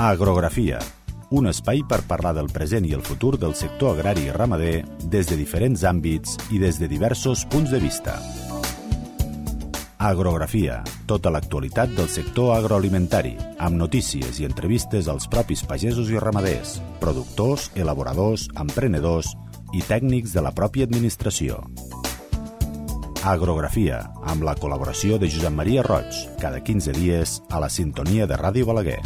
Agrografia, un espai per parlar del present i el futur del sector agrari i ramader des de diferents àmbits i des de diversos punts de vista. Agrografia, tota l'actualitat del sector agroalimentari, amb notícies i entrevistes als propis pagesos i ramaders, productors, elaboradors, emprenedors i tècnics de la pròpia administració. Agrografia, amb la col·laboració de Josep Maria Roig, cada 15 dies a la sintonia de Ràdio Balaguer.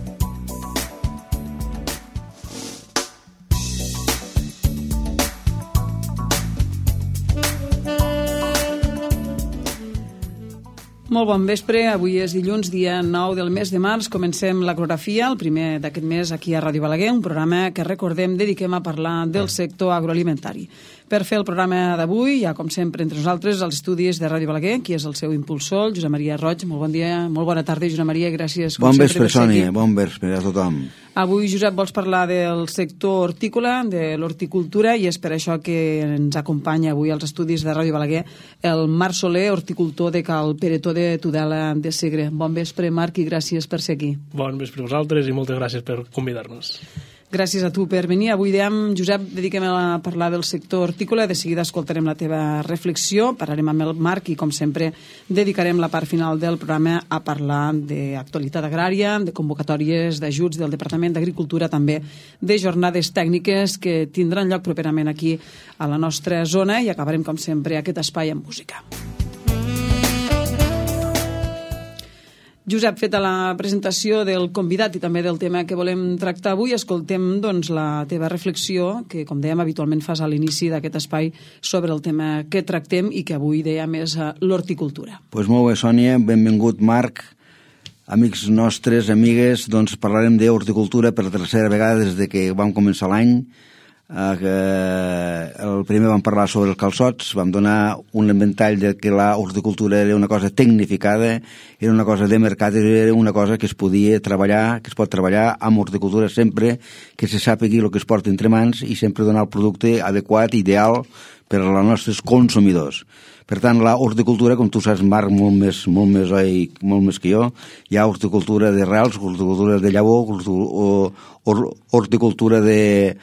Molt bon vespre, avui és dilluns, dia 9 del mes de març. Comencem l'Agrografia, el primer d'aquest mes aquí a Ràdio Balaguer, un programa que recordem dediquem a parlar del sector agroalimentari. Per fer el programa d'avui, hi ha com sempre entre nosaltres els estudis de Ràdio Balaguer, qui és el seu impulsor, Josep Maria Roig. Molt bon dia, molt bona tarda, Josep Maria, gràcies com bon sempre vespre, Sònia, bon vespre a tothom. Avui, Josep, vols parlar del sector hortícola, de l'horticultura, i és per això que ens acompanya avui als estudis de Ràdio Balaguer el Marc Soler, horticultor de Cal Peretó de Tudela de Segre. Bon vespre, Marc, i gràcies per ser aquí. Bon vespre a vosaltres i moltes gràcies per convidar-nos. Gràcies a tu per venir. Avui, dèiem, Josep, dediquem a parlar del sector hortícola. De seguida escoltarem la teva reflexió, parlarem amb el Marc i, com sempre, dedicarem la part final del programa a parlar d'actualitat agrària, de convocatòries d'ajuts del Departament d'Agricultura, també de jornades tècniques que tindran lloc properament aquí a la nostra zona, i acabarem, com sempre, aquest espai amb música. Josep, feta la presentació del convidat i també del tema que volem tractar avui, escoltem doncs, la teva reflexió, que, com dèiem, habitualment fas a l'inici d'aquest espai sobre el tema que tractem i que avui dèiem és l'horticultura. Pues molt bé, Sònia, benvingut, Marc. Amics nostres, amigues, doncs parlarem d'horticultura per tercera vegada des de que vam començar l'any. El primer vam parlar sobre els calçots, vam donar un ventall de que la horticultura era una cosa tecnificada, era una cosa de mercat, era una cosa que es podia treballar, que es pot treballar amb horticultura sempre que se sàpigui el que es porta entre mans i sempre donar el producte adequat, ideal per als nostres consumidors. Per tant, la horticultura, com tu saps, Marc, molt més que jo, hi ha horticultura de rels, horticultura de llavor, horticultura de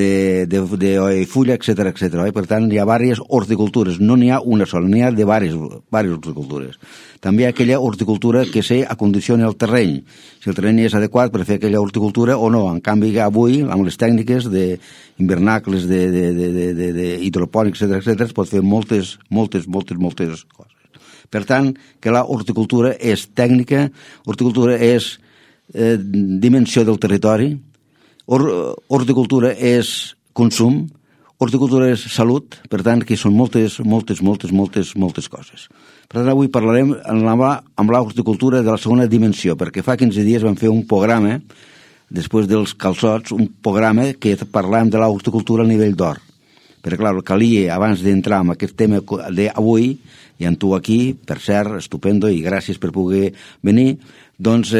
fulla, etc. Per tant, hi ha diverses horticultures, no n'hi ha una sola, n'hi ha de diverses horticultures. També hi ha aquella horticultura que s'acondiciona el terreny, si el terreny és adequat per fer aquella horticultura o no. En canvi, avui, amb les tècniques d'hivernacles, de hidropònics, etc., es pot fer moltes coses. Per tant, que la horticultura és tècnica, horticultura és dimensió del territori, horticultura és consum, horticultura és salut, per tant, que són moltes coses. Per tant, avui parlarem amb la horticultura de la segona dimensió, perquè fa 15 dies vam fer un programa, després dels calçots, un programa que parlàvem de la horticultura a nivell d'or. Perquè, clar, calia, abans d'entrar en aquest tema d'avui, i amb tu aquí, per cert, estupendo, i gràcies per poder venir, doncs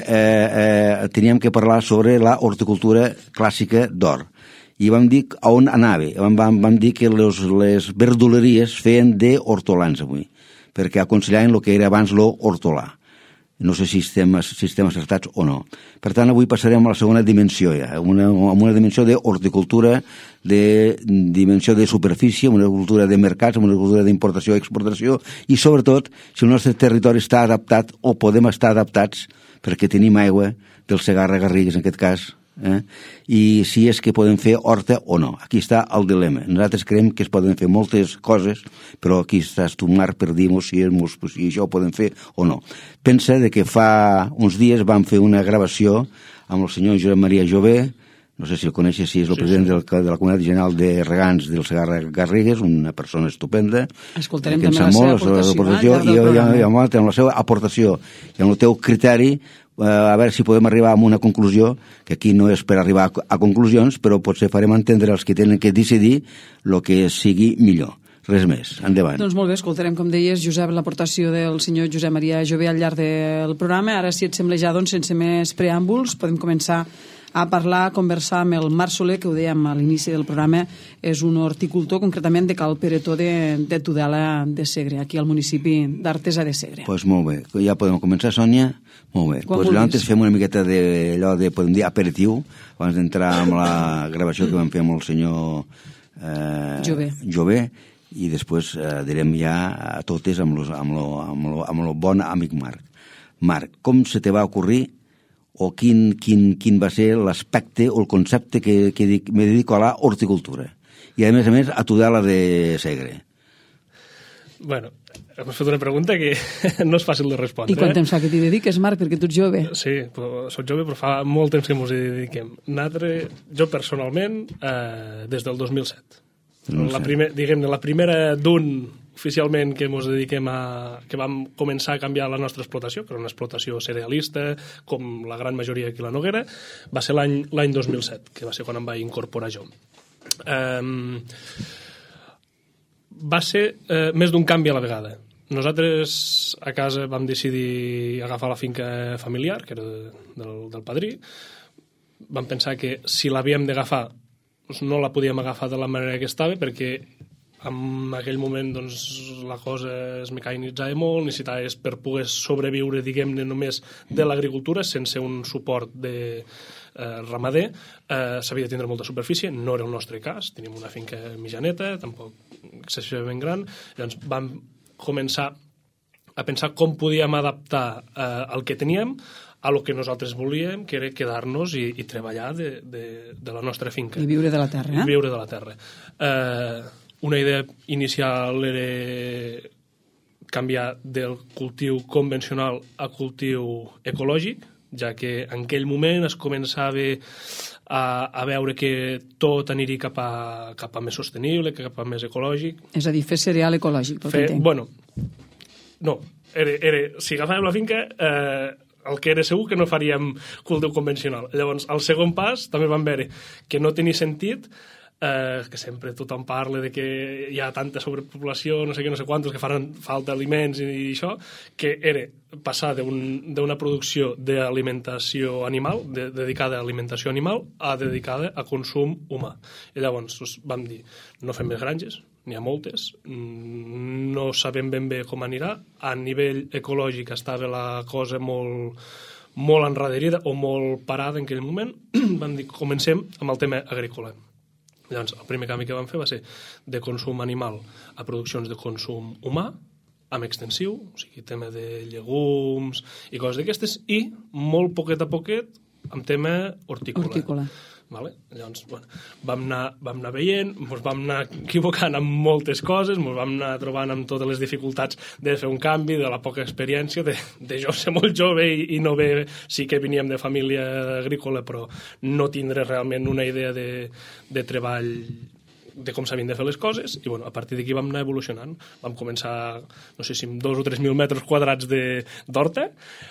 teníem que parlar sobre la horticultura clàssica d'or. I vam dir on anava. Vam dir que les verduleries feien d'hortolans avui, perquè aconsellaven el que era abans l'hortolà. No sé si estem acertats o no. Per tant, avui passarem a la segona dimensió, una dimensió d'horticultura, de dimensió de superfície, una agricultura de mercats, una agricultura d'importació i exportació, i sobretot si el nostre territori està adaptat o podem estar adaptats perquè tenim aigua del Segarra-Garrigues, en aquest cas, i si és que podem fer horta o no. Aquí està el dilema. Nosaltres creiem que es poden fer moltes coses, però aquí estàs tu, Marc, per dir-nos si això ho podem fer o no. Pensa que fa uns dies vam fer una gravació amb el senyor Josep Maria Jové, no sé si el coneixes, si és el president de la Comunitat General de Regants del Segarra-Garrigues, una persona estupenda. Escoltarem també la seva aportació i amb la seva aportació i amb el teu criteri, a veure si podem arribar a una conclusió, que aquí no és per arribar a conclusions, però potser farem entendre els que tenen que decidir el que sigui millor. Res més. Endavant. Doncs molt bé, escoltarem, com deies, Josep, l'aportació del senyor Josep Maria Jové al llarg del programa. Ara, si et sembla ja, doncs, sense més preàmbuls, podem començar a parlar, a conversar amb el Marc Soler, que ho dèiem a l'inici del programa, és un horticultor, concretament de Cal Peretó de Tudela de Segre, aquí al municipi d'Artesa de Segre. Pues molt bé, ja podem començar, Sònia? Molt bé. Pues llavors fem una miqueta d'allò de, podem dir, aperitiu, abans d'entrar amb la gravació que vam fer amb el senyor Jové, i després direm ja a totes amb el bon amic Marc. Marc, com se te va ocorrir o quin va ser l'aspecte o el concepte que me dedico a la horticultura? I a més, a Tudela de Segre. Bueno, m'has fet una pregunta que no és fàcil de respondre. I quant temps fa que t'hi dediques, Marc, perquè tu ets jove? Sí, soc jove, però fa molt temps que ens hi dediquem. Jo personalment, des del 2007. La primera d'un oficialment que ens dediquem que vam començar a canviar la nostra explotació, que era una explotació cerealista, com la gran majoria aquí a la Noguera, va ser l'any 2007, que va ser quan em vaig incorporar jo. Va ser més d'un canvi a la vegada. Nosaltres a casa vam decidir agafar la finca familiar, que era del padrí. Vam pensar que si l'havíem d'agafar no la podíem agafar de la manera que estava, perquè en aquell moment doncs, la cosa es mecanitzava molt, necessitaves per poder sobreviure, diguem-ne, només de l'agricultura, sense un suport de ramader, s'havia de tindre molta superfície, no era el nostre cas, teníem una finca mitjaneta, tampoc excessivament gran, llavors vam començar a pensar com podíem adaptar el que teníem a lo que nosaltres volíem, que era quedar-nos i treballar de la nostra finca. I viure de la terra, I viure de la terra. Una idea inicial era canviar del cultiu convencional a cultiu ecològic, ja que en aquell moment es començava a veure que tot aniria cap a més sostenible, cap a més ecològic. És a dir, fer cereal ecològic, pel que entenc. Bueno, no. Si agafàvem la finca, el que era segur que no faríem cultiu convencional. Llavors, el segon pas també vam veure que no tenia sentit, que sempre tothom parla de que hi ha tanta sobrepoblació, no sé què, no sé quantos, que faran falta aliments i això, que era passar d'una producció d'alimentació animal, dedicada a alimentació animal, a dedicada a consum humà. I llavors vam dir, no fem més granges, n'hi ha moltes, no sabem ben bé com anirà, a nivell ecològic estava la cosa molt enraderida o molt parada en aquell moment, vam dir, comencem amb el tema agrícola. Llavors, el primer canvi que vam fer va ser de consum animal a produccions de consum humà, amb extensiu, o sigui, tema de llegums i coses d'aquestes, i molt poquet a poquet amb tema hortícola. Vale? Llavors, bueno, vam anar veient, ens vam anar equivocant amb moltes coses, ens vam anar trobant amb totes les dificultats de fer un canvi, de la poca experiència, de jo ser molt jove i no bé, sí que veníem de família agrícola, però no tindre realment una idea de treball, de com s'havien de fer les coses, i bueno, a partir d'aquí vam anar evolucionant. Vam començar, no sé si amb 2 o 3.000 metres quadrats d'horta,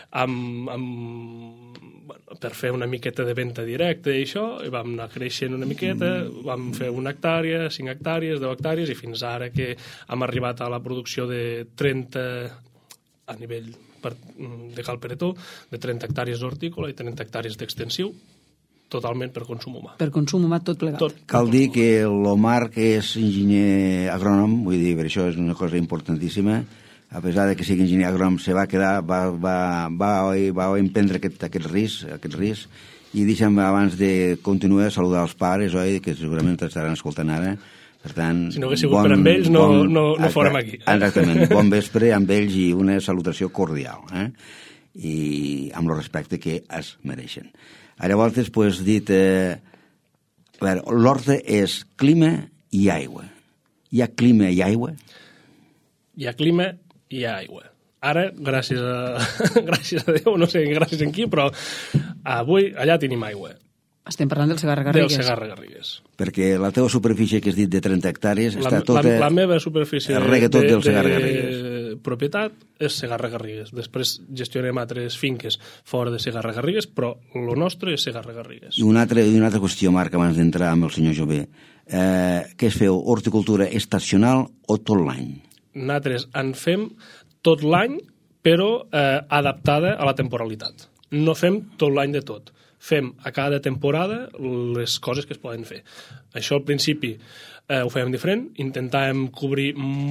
per fer una miqueta de venda directa i això, i vam anar creixent una miqueta, vam fer 1 hectàrea, 5 hectàrees, 10 hectàrees, i fins ara que hem arribat a la producció de 30, a nivell de Cal Peretó, de 30 hectàrees d'hortícola i 30 hectàrees d'extensiu, totalment per consum humà. Per consum humà tot plegat. Cal dir que l'Omar, que és enginyer agrònom, vull dir, per això és una cosa importantíssima, a pesar de que sigui enginyer agrònom, se va quedar, va emprendre aquest risc, i deixa'm, abans de continuar, saludar els pares, oi, que segurament t'estaran escoltant ara. Per tant, si no hagués sigut per amb ells, no fórem aquí. Exactament, bon vespre amb ells i una salutació cordial, i amb el respecte que es mereixen. Llavors, pues, dit, l'horta és clima i aigua. Hi ha clima i aigua? Hi ha clima i hi ha aigua. Ara, gràcies a Déu, no sé gràcies a qui, però avui allà tenim aigua. Estem parlant del Segarra-Garrigues. Del Segarra-Garrigues. Perquè la teva superfície, que has dit de 30 hectàrees, està tota... La meva superfície de propietat és Segarra-Garrigues. Després gestionem altres finques fora de Segarra-Garrigues, però el nostre és Segarra-Garrigues. I una altra qüestió, Marc, abans d'entrar amb el senyor Jové. Què es feu? Horticultura estacional o tot l'any? Nosaltres en fem tot l'any, però adaptada a la temporalitat. No fem tot l'any de tot. fem a cada temporada les coses que es poden fer. Això al principi ho fèiem diferent, intentàvem cobrir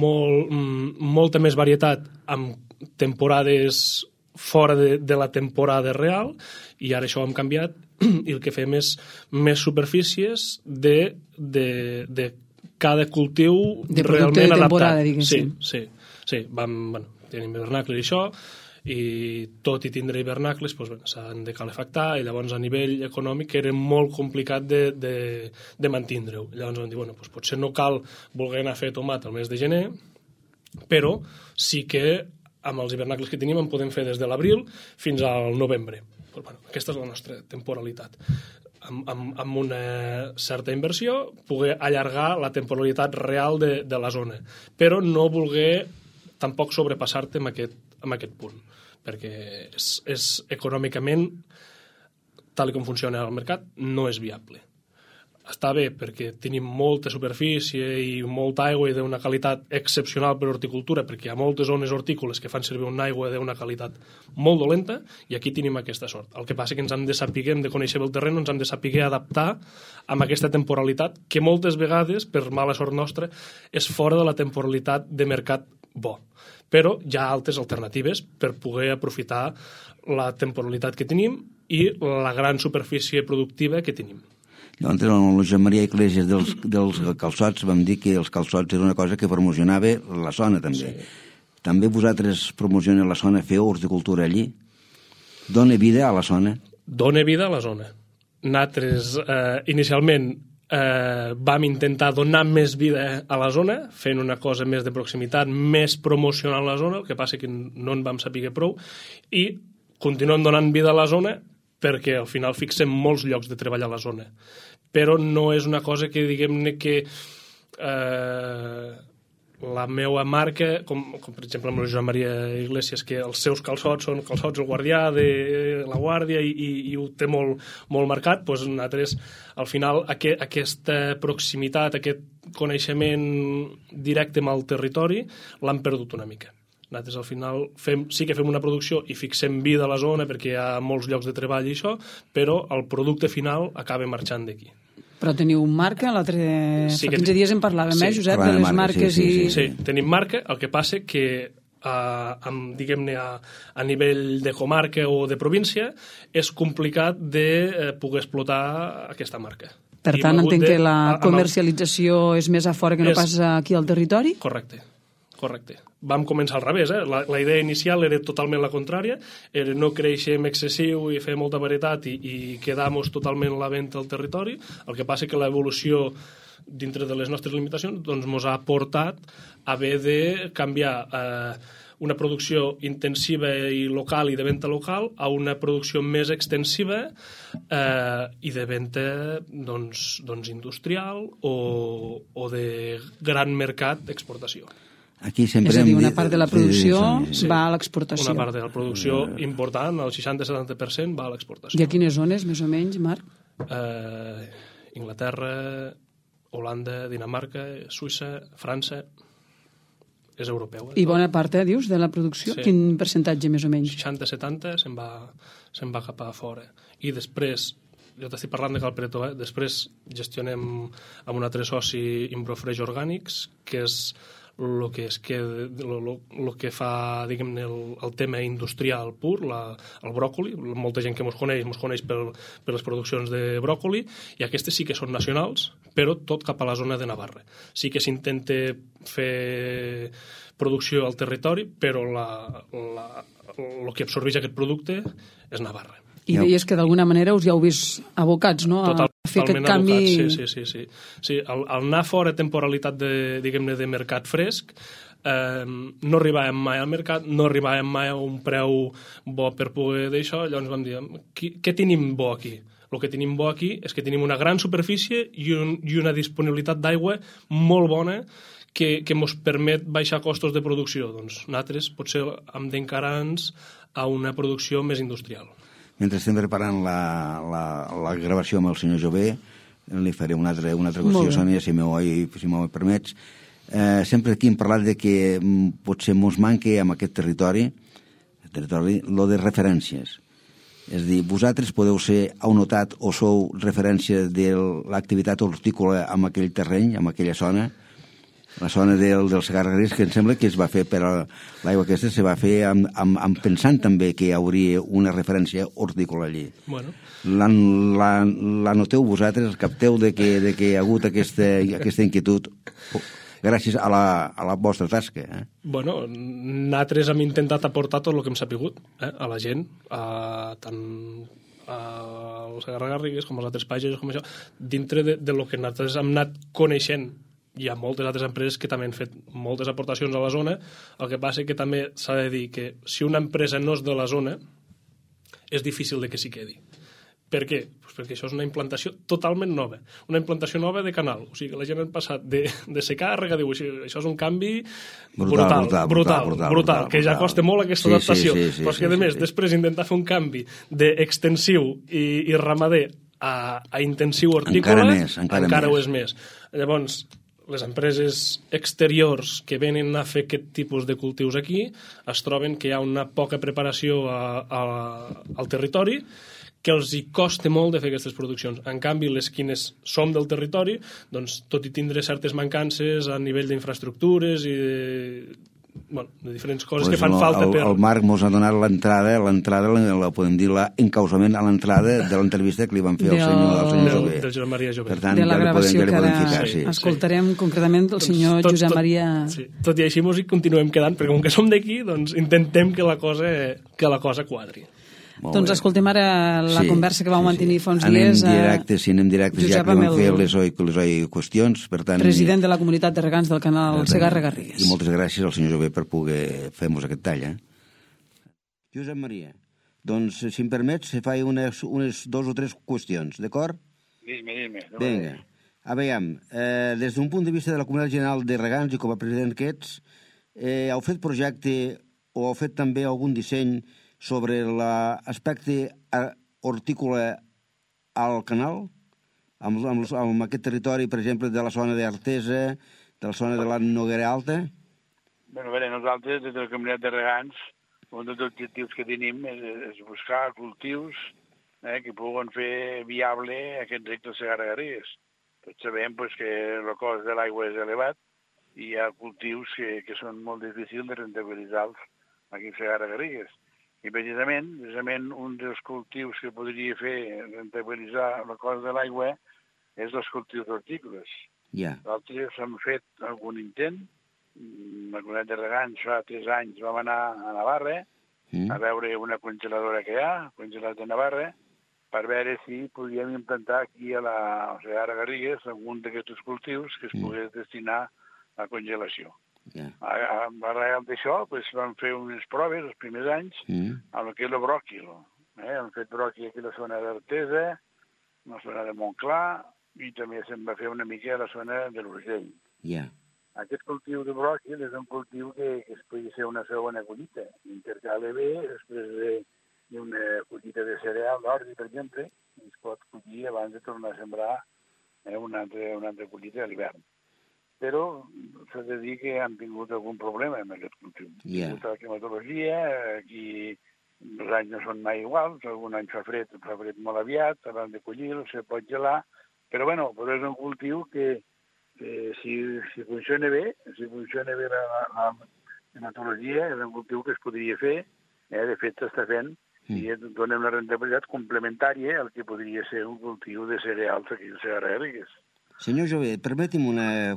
molta més varietat amb temporades fora de la temporada real, i ara això ho hem canviat i el que fem és més superfícies de cada cultiu de realment de temporada, adaptat. diguéssim. Sí. Tenim hivernacles i això, i tot i tindre hivernacles s'han de calefactar, i llavors a nivell econòmic era molt complicat de mantindre-ho. Llavors vam dir, potser no cal voler anar a fer tomat al mes de gener, però sí que amb els hivernacles que tenim en podem fer des de l'abril fins al novembre. Aquesta és la nostra temporalitat. Amb una certa inversió, poder allargar la temporalitat real de la zona, però no voler tampoc sobrepassar-te amb aquest punt, perquè és econòmicament, tal com funciona el mercat, no és viable. Està bé perquè tenim molta superfície i molta aigua i d'una qualitat excepcional per horticultura, perquè hi ha moltes zones hortícoles que fan servir una aigua d'una qualitat molt dolenta, i aquí tenim aquesta sort. El que passa és que ens hem de saber, hem de conèixer el terreny, ens hem de saber adaptar amb aquesta temporalitat, que moltes vegades, per mala sort nostra, és fora de la temporalitat de mercat bo. Però hi ha altres alternatives per poder aprofitar la temporalitat que tenim i la gran superfície productiva que tenim. Llavors, amb el Josep Maria Iglesias dels calçots vam dir que els calçots era una cosa que promocionava la zona, també. Sí. També vosaltres promocioneu la zona, feu horticultura allí? Dóna vida a la zona? Dóna vida a la zona. Nosaltres, inicialment, vam intentar donar més vida a la zona, fent una cosa més de proximitat, més promocionant la zona, el que passa que no en vam saber prou, i continuem donant vida a la zona perquè al final fixem molts llocs de treball a la zona. Però no és una cosa que, diguem-ne, que la meva marca, com per exemple amb el Josep Maria Iglesias, que els seus calçots són calçots el guardià de la guàrdia i ho té molt marcat, doncs nosaltres, al final, aquesta proximitat, aquest coneixement directe amb el territori, l'hem perdut una mica. Nosaltres al final sí que fem una producció i fixem vida a la zona perquè hi ha molts llocs de treball i això, però el producte final acaba marxant d'aquí. Però teniu marca? Fa 15 dies en parlàvem, Josep, de les marques i... Sí, tenim marca, el que passa que diguem-ne a nivell de comarca o de província és complicat de poder explotar aquesta marca. Per tant, entenc que la comercialització és més a fora que no pas aquí al territori? Correcte. Vam començar al revés, la idea inicial era totalment la contrària, era no créixer excessiu i fer molta varietat i quedar-nos totalment la venda al territori. El que passa que l'evolució dintre de les nostres limitacions doncs ens ha portat a haver de canviar una producció intensiva i local i de venda local a una producció més extensiva i de venda doncs industrial o de gran mercat d'exportació. Aquí sempre és a dir, una part de la producció va a l'exportació. Una part de la producció important, el 60-70% va a l'exportació. I a quines zones, més o menys, Marc? Inglaterra, Holanda, Dinamarca, Suïssa, França... És europeu. I bona part, dius, de la producció? Sí. Quin percentatge, més o menys? 60-70 se'n va cap a fora. I després, jo t'estic parlant de Calpreto, després gestionem amb un altre soci Imbrofresh Orgànics, que és el que fa, diguem-ne, el tema industrial pur, el bròcoli. Molta gent que mos coneix per les produccions de bròcoli, i aquestes sí que són nacionals, però tot cap a la zona de Navarra. Sí que s'intenta fer producció al territori, però el que absorbeix aquest producte és Navarra. I deies que d'alguna manera us ja heu vist abocats, no? A fer aquest canvi... Sí. Al anar fora temporalitat de mercat fresc, no arribàvem mai al mercat, no arribàvem mai a un preu bo per poder d'això, llavors vam dir, què tenim bo aquí? El que tenim bo aquí és que tenim una gran superfície i una disponibilitat d'aigua molt bona que ens permet baixar costos de producció. Doncs nosaltres potser hem d'encarar-nos a una producció més industrial. Mentre estem preparant la gravació amb el senyor Jové, li faré una altra qüestió, Sònia, si m'ho permets. Sempre aquí hem parlat de que potser ens manca en aquest territori lo de referències. És a dir, vosaltres podeu ser, heu notat o sou referència de l'activitat hortícola en aquell terreny, en aquella zona, la zona del Segarra Garrigues, que em sembla que es va fer per l'aigua aquesta, se va fer pensant també que hi hauria una referència hortícola allí. Bueno. La noteu vosaltres, capteu de que hi ha hagut aquesta inquietud gràcies a la vostra tasca. Bueno, nosaltres hem intentat aportar tot el que hem sapigut a la gent, tant al Segarra Garrigues com als altres pagesos, com això, dintre de lo que nosaltres hem anat coneixent. Hi ha moltes altres empreses que també han fet moltes aportacions a la zona. El que passa que també s'ha de dir que si una empresa no és de la zona, és difícil de que s'hi quedi. Per què? Pues perquè això és una implantació totalment nova. Una implantació nova de canal. O sigui, que la gent ha passat de secar a regadiu. Això és un canvi brutal, que ja costa molt aquesta adaptació. Però és que, a més, després intentar fer un canvi d'extensiu i ramader a intensiu hortícola encara ho és més. Llavors, les empreses exteriors que venen a fer aquest tipus de cultius aquí es troben que hi ha una poca preparació al territori, que els hi costa molt de fer aquestes produccions. En canvi, les quines som del territori, doncs, tot i tindre certes mancances a nivell d'infraestructures i de diferents coses que fan falta per... El Marc mos ha donat l'entrada, la podem dir l'encausament a l'entrada de l'entrevista que li van fer al senyor Jové. Del Josep Maria Jové. Per tant, de la gravació que ara sí. Escoltarem concretament el senyor Josep Maria... Sí. Tot i així mos hi continuem quedant, perquè com que som d'aquí, doncs intentem que la cosa quadri. Doncs escoltem ara la conversa que vau mantenir fa uns dies. Anem directes, ja que vam fer les qüestions. Per tant, president de la comunitat de regants del canal Segarra Garrigues. I moltes gràcies al senyor Jové per poder fer-nos aquest tall. Josep Maria, doncs, si em permets, faig unes 2 o 3 qüestions, d'acord? Dime. Vinga. A veure, des d'un punt de vista de la Comunitat General de Regants i com a president que ets, heu fet projecte o heu fet també algun disseny sobre l'aspecte hortícola al canal, amb aquest territori, per exemple, de la zona d'Artesa, de la zona de la Noguera Alta? Bé, nosaltres, des de la comunitat de regants, un dels objectius que tenim és buscar cultius que puguen fer viable aquest rec del Segarra Garrigues. Tots sabem que el cost de l'aigua és elevat i hi ha cultius que són molt difícils de rentabilitzar-los aquí al Segarra Garrigues. I precisament un dels cultius que podria fer rentabilitzar el cost de l'aigua és els cultius hortícoles. Nosaltres hem fet algun intent. La comunitat de regants fa 3 anys vam anar a Navarra a veure una congeladora que hi ha, congelat de Navarra, per veure si podíem implantar aquí a la Segarra Garrigues algun d'aquests cultius que es pogués destinar a congelació. Arrel d'això vam fer unes proves els primers anys amb el que és el bròquil. Hem fet bròquil aquí a la zona d'Artesa, a la zona de Montclar, i també se'n va fer una mica a la zona de l'Urgell. Aquest cultiu de bròquil és un cultiu que es pugui ser una segona collita. Intercala bé, després d'una collita de cereal d'ordi, per exemple, es pot collir abans de tornar a sembrar una altra collita a l'hivern. Però s'ha de dir que han tingut algun problema amb aquest cultiu. La climatologia, aquí els anys no són mai iguals, algun any fa fred molt aviat, abans de collir-lo, se pot gelar, però és un cultiu que si funciona bé la climatologia, és un cultiu que es podria fer, de fet s'està fent, i dona una rentabilitat complementària al que podria ser un cultiu de cereals aquí al Segarra Garrigues. Senyor Jové, permeti'm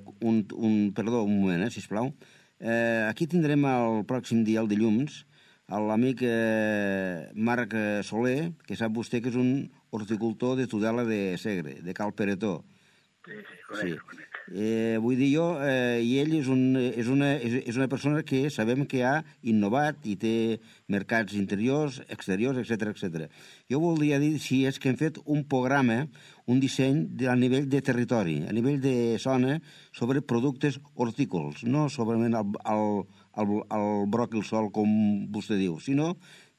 un moment, sisplau. Aquí tindrem el pròxim dia, el dilluns, l'amic Marc Soler, que sap vostè que és un horticultor de Tudela de Segre, de Cal Peretó. Sí. Vull dir jo, i ell és una persona que sabem que ha innovat i té mercats interiors, exteriors, etc. Jo voldria dir si és que hem fet un programa, un disseny a nivell de territori, a nivell de zona, sobre productes hortícols, no solament el bròquil sol, com vostè diu, sinó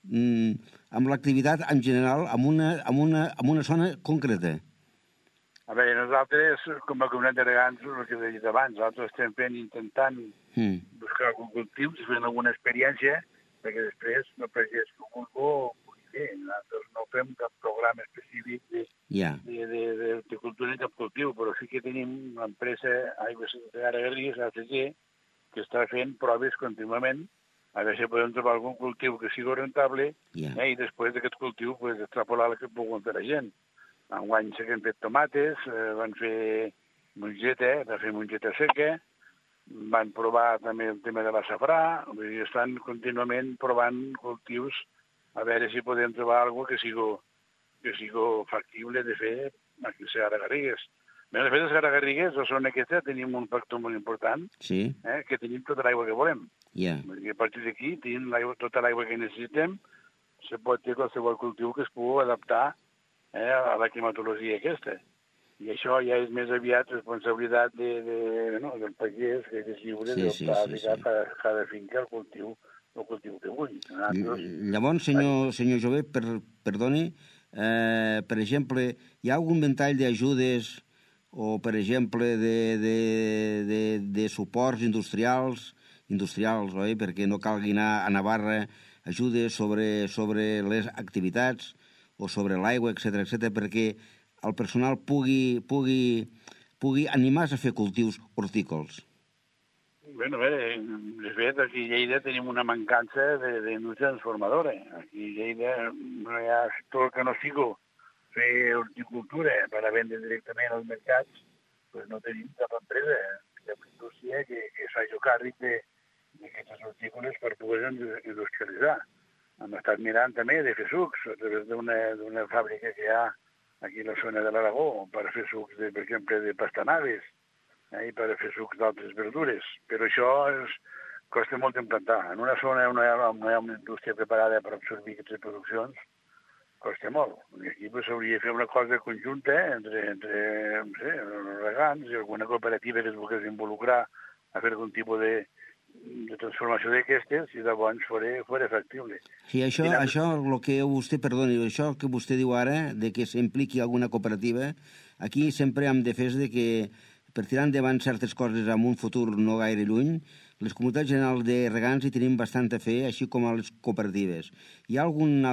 amb l'activitat en general en una zona concreta. A veure, nosaltres, com a comunitat de regants, el que he dit abans, nosaltres estem intentant buscar algun cultiu, fent alguna experiència, perquè després el pagès que ho vulgui nosaltres no fem cap programa específic d'horticultura ni cap cultiu, però sí que tenim l'empresa Aigües de Garrigues, ACG, que està fent proves contínuament a veure si podem trobar algun cultiu que sigui rentable i després d'aquest cultiu extrapolar el que puguem fer la gent. Enguany sí que han fet tomates, van fer mongeta, van fer mongeta seca, van provar també el tema de la safrà, i estan contínuament provant cultius a veure si podem trobar alguna cosa que sigui factible de fer aquí a Segarra Garrigues. De fet, a Segarra Garrigues, a la zona aquesta, tenim un factor molt important, que tenim tota l'aigua que volem. I a partir d'aquí tenim tota l'aigua que necessitem, se pot fer qualsevol cultiu que es pugui adaptar a la climatologia aquesta. I això ja és més aviat responsabilitat del pagès, que és lliure d'optar a cada finca el cultiu que vulgui. Llavors, senyor Jové, perdoni, per exemple, hi ha algun ventall d'ajudes o, per exemple, de suports industrials, oi? Perquè no calgui anar a Navarra, ajudes sobre les activitats o sobre l'aigua, etc., perquè el personal pugui animar-se a fer cultius hortícols. Bé, de fet, aquí a Lleida tenim una mancança d'indústria transformadora. Aquí a Lleida no hi ha tot el que no sigui fer horticultura per a vendre directament als mercats, doncs no tenim cap empresa, cap indústria que s'hagi càrrec d'aquestes hortícoles per poder industrialitzar. Hem estat mirant també de fer sucs a través d'una fàbrica que hi ha aquí a la zona de l'Aragó per fer sucs, per exemple, de pastanagues i per fer sucs d'altres verdures. Però això costa molt d'implantar. En una zona on no hi ha una indústria preparada per absorbir aquestes produccions, costa molt. I aquí s'hauria de fer una cosa conjunta entre els regants i alguna cooperativa que es volgués involucrar a fer algun tipus de transformació d'aquestes i llavors fora factible. Sí, això el que vostè, perdoni, això que vostè diu ara, de que s'impliqui alguna cooperativa, aquí sempre hem defès de que per tirar endavant certes coses en un futur no gaire lluny, les comunitats generals de regants hi tenim bastant a fer, així com a les cooperatives. Hi ha alguna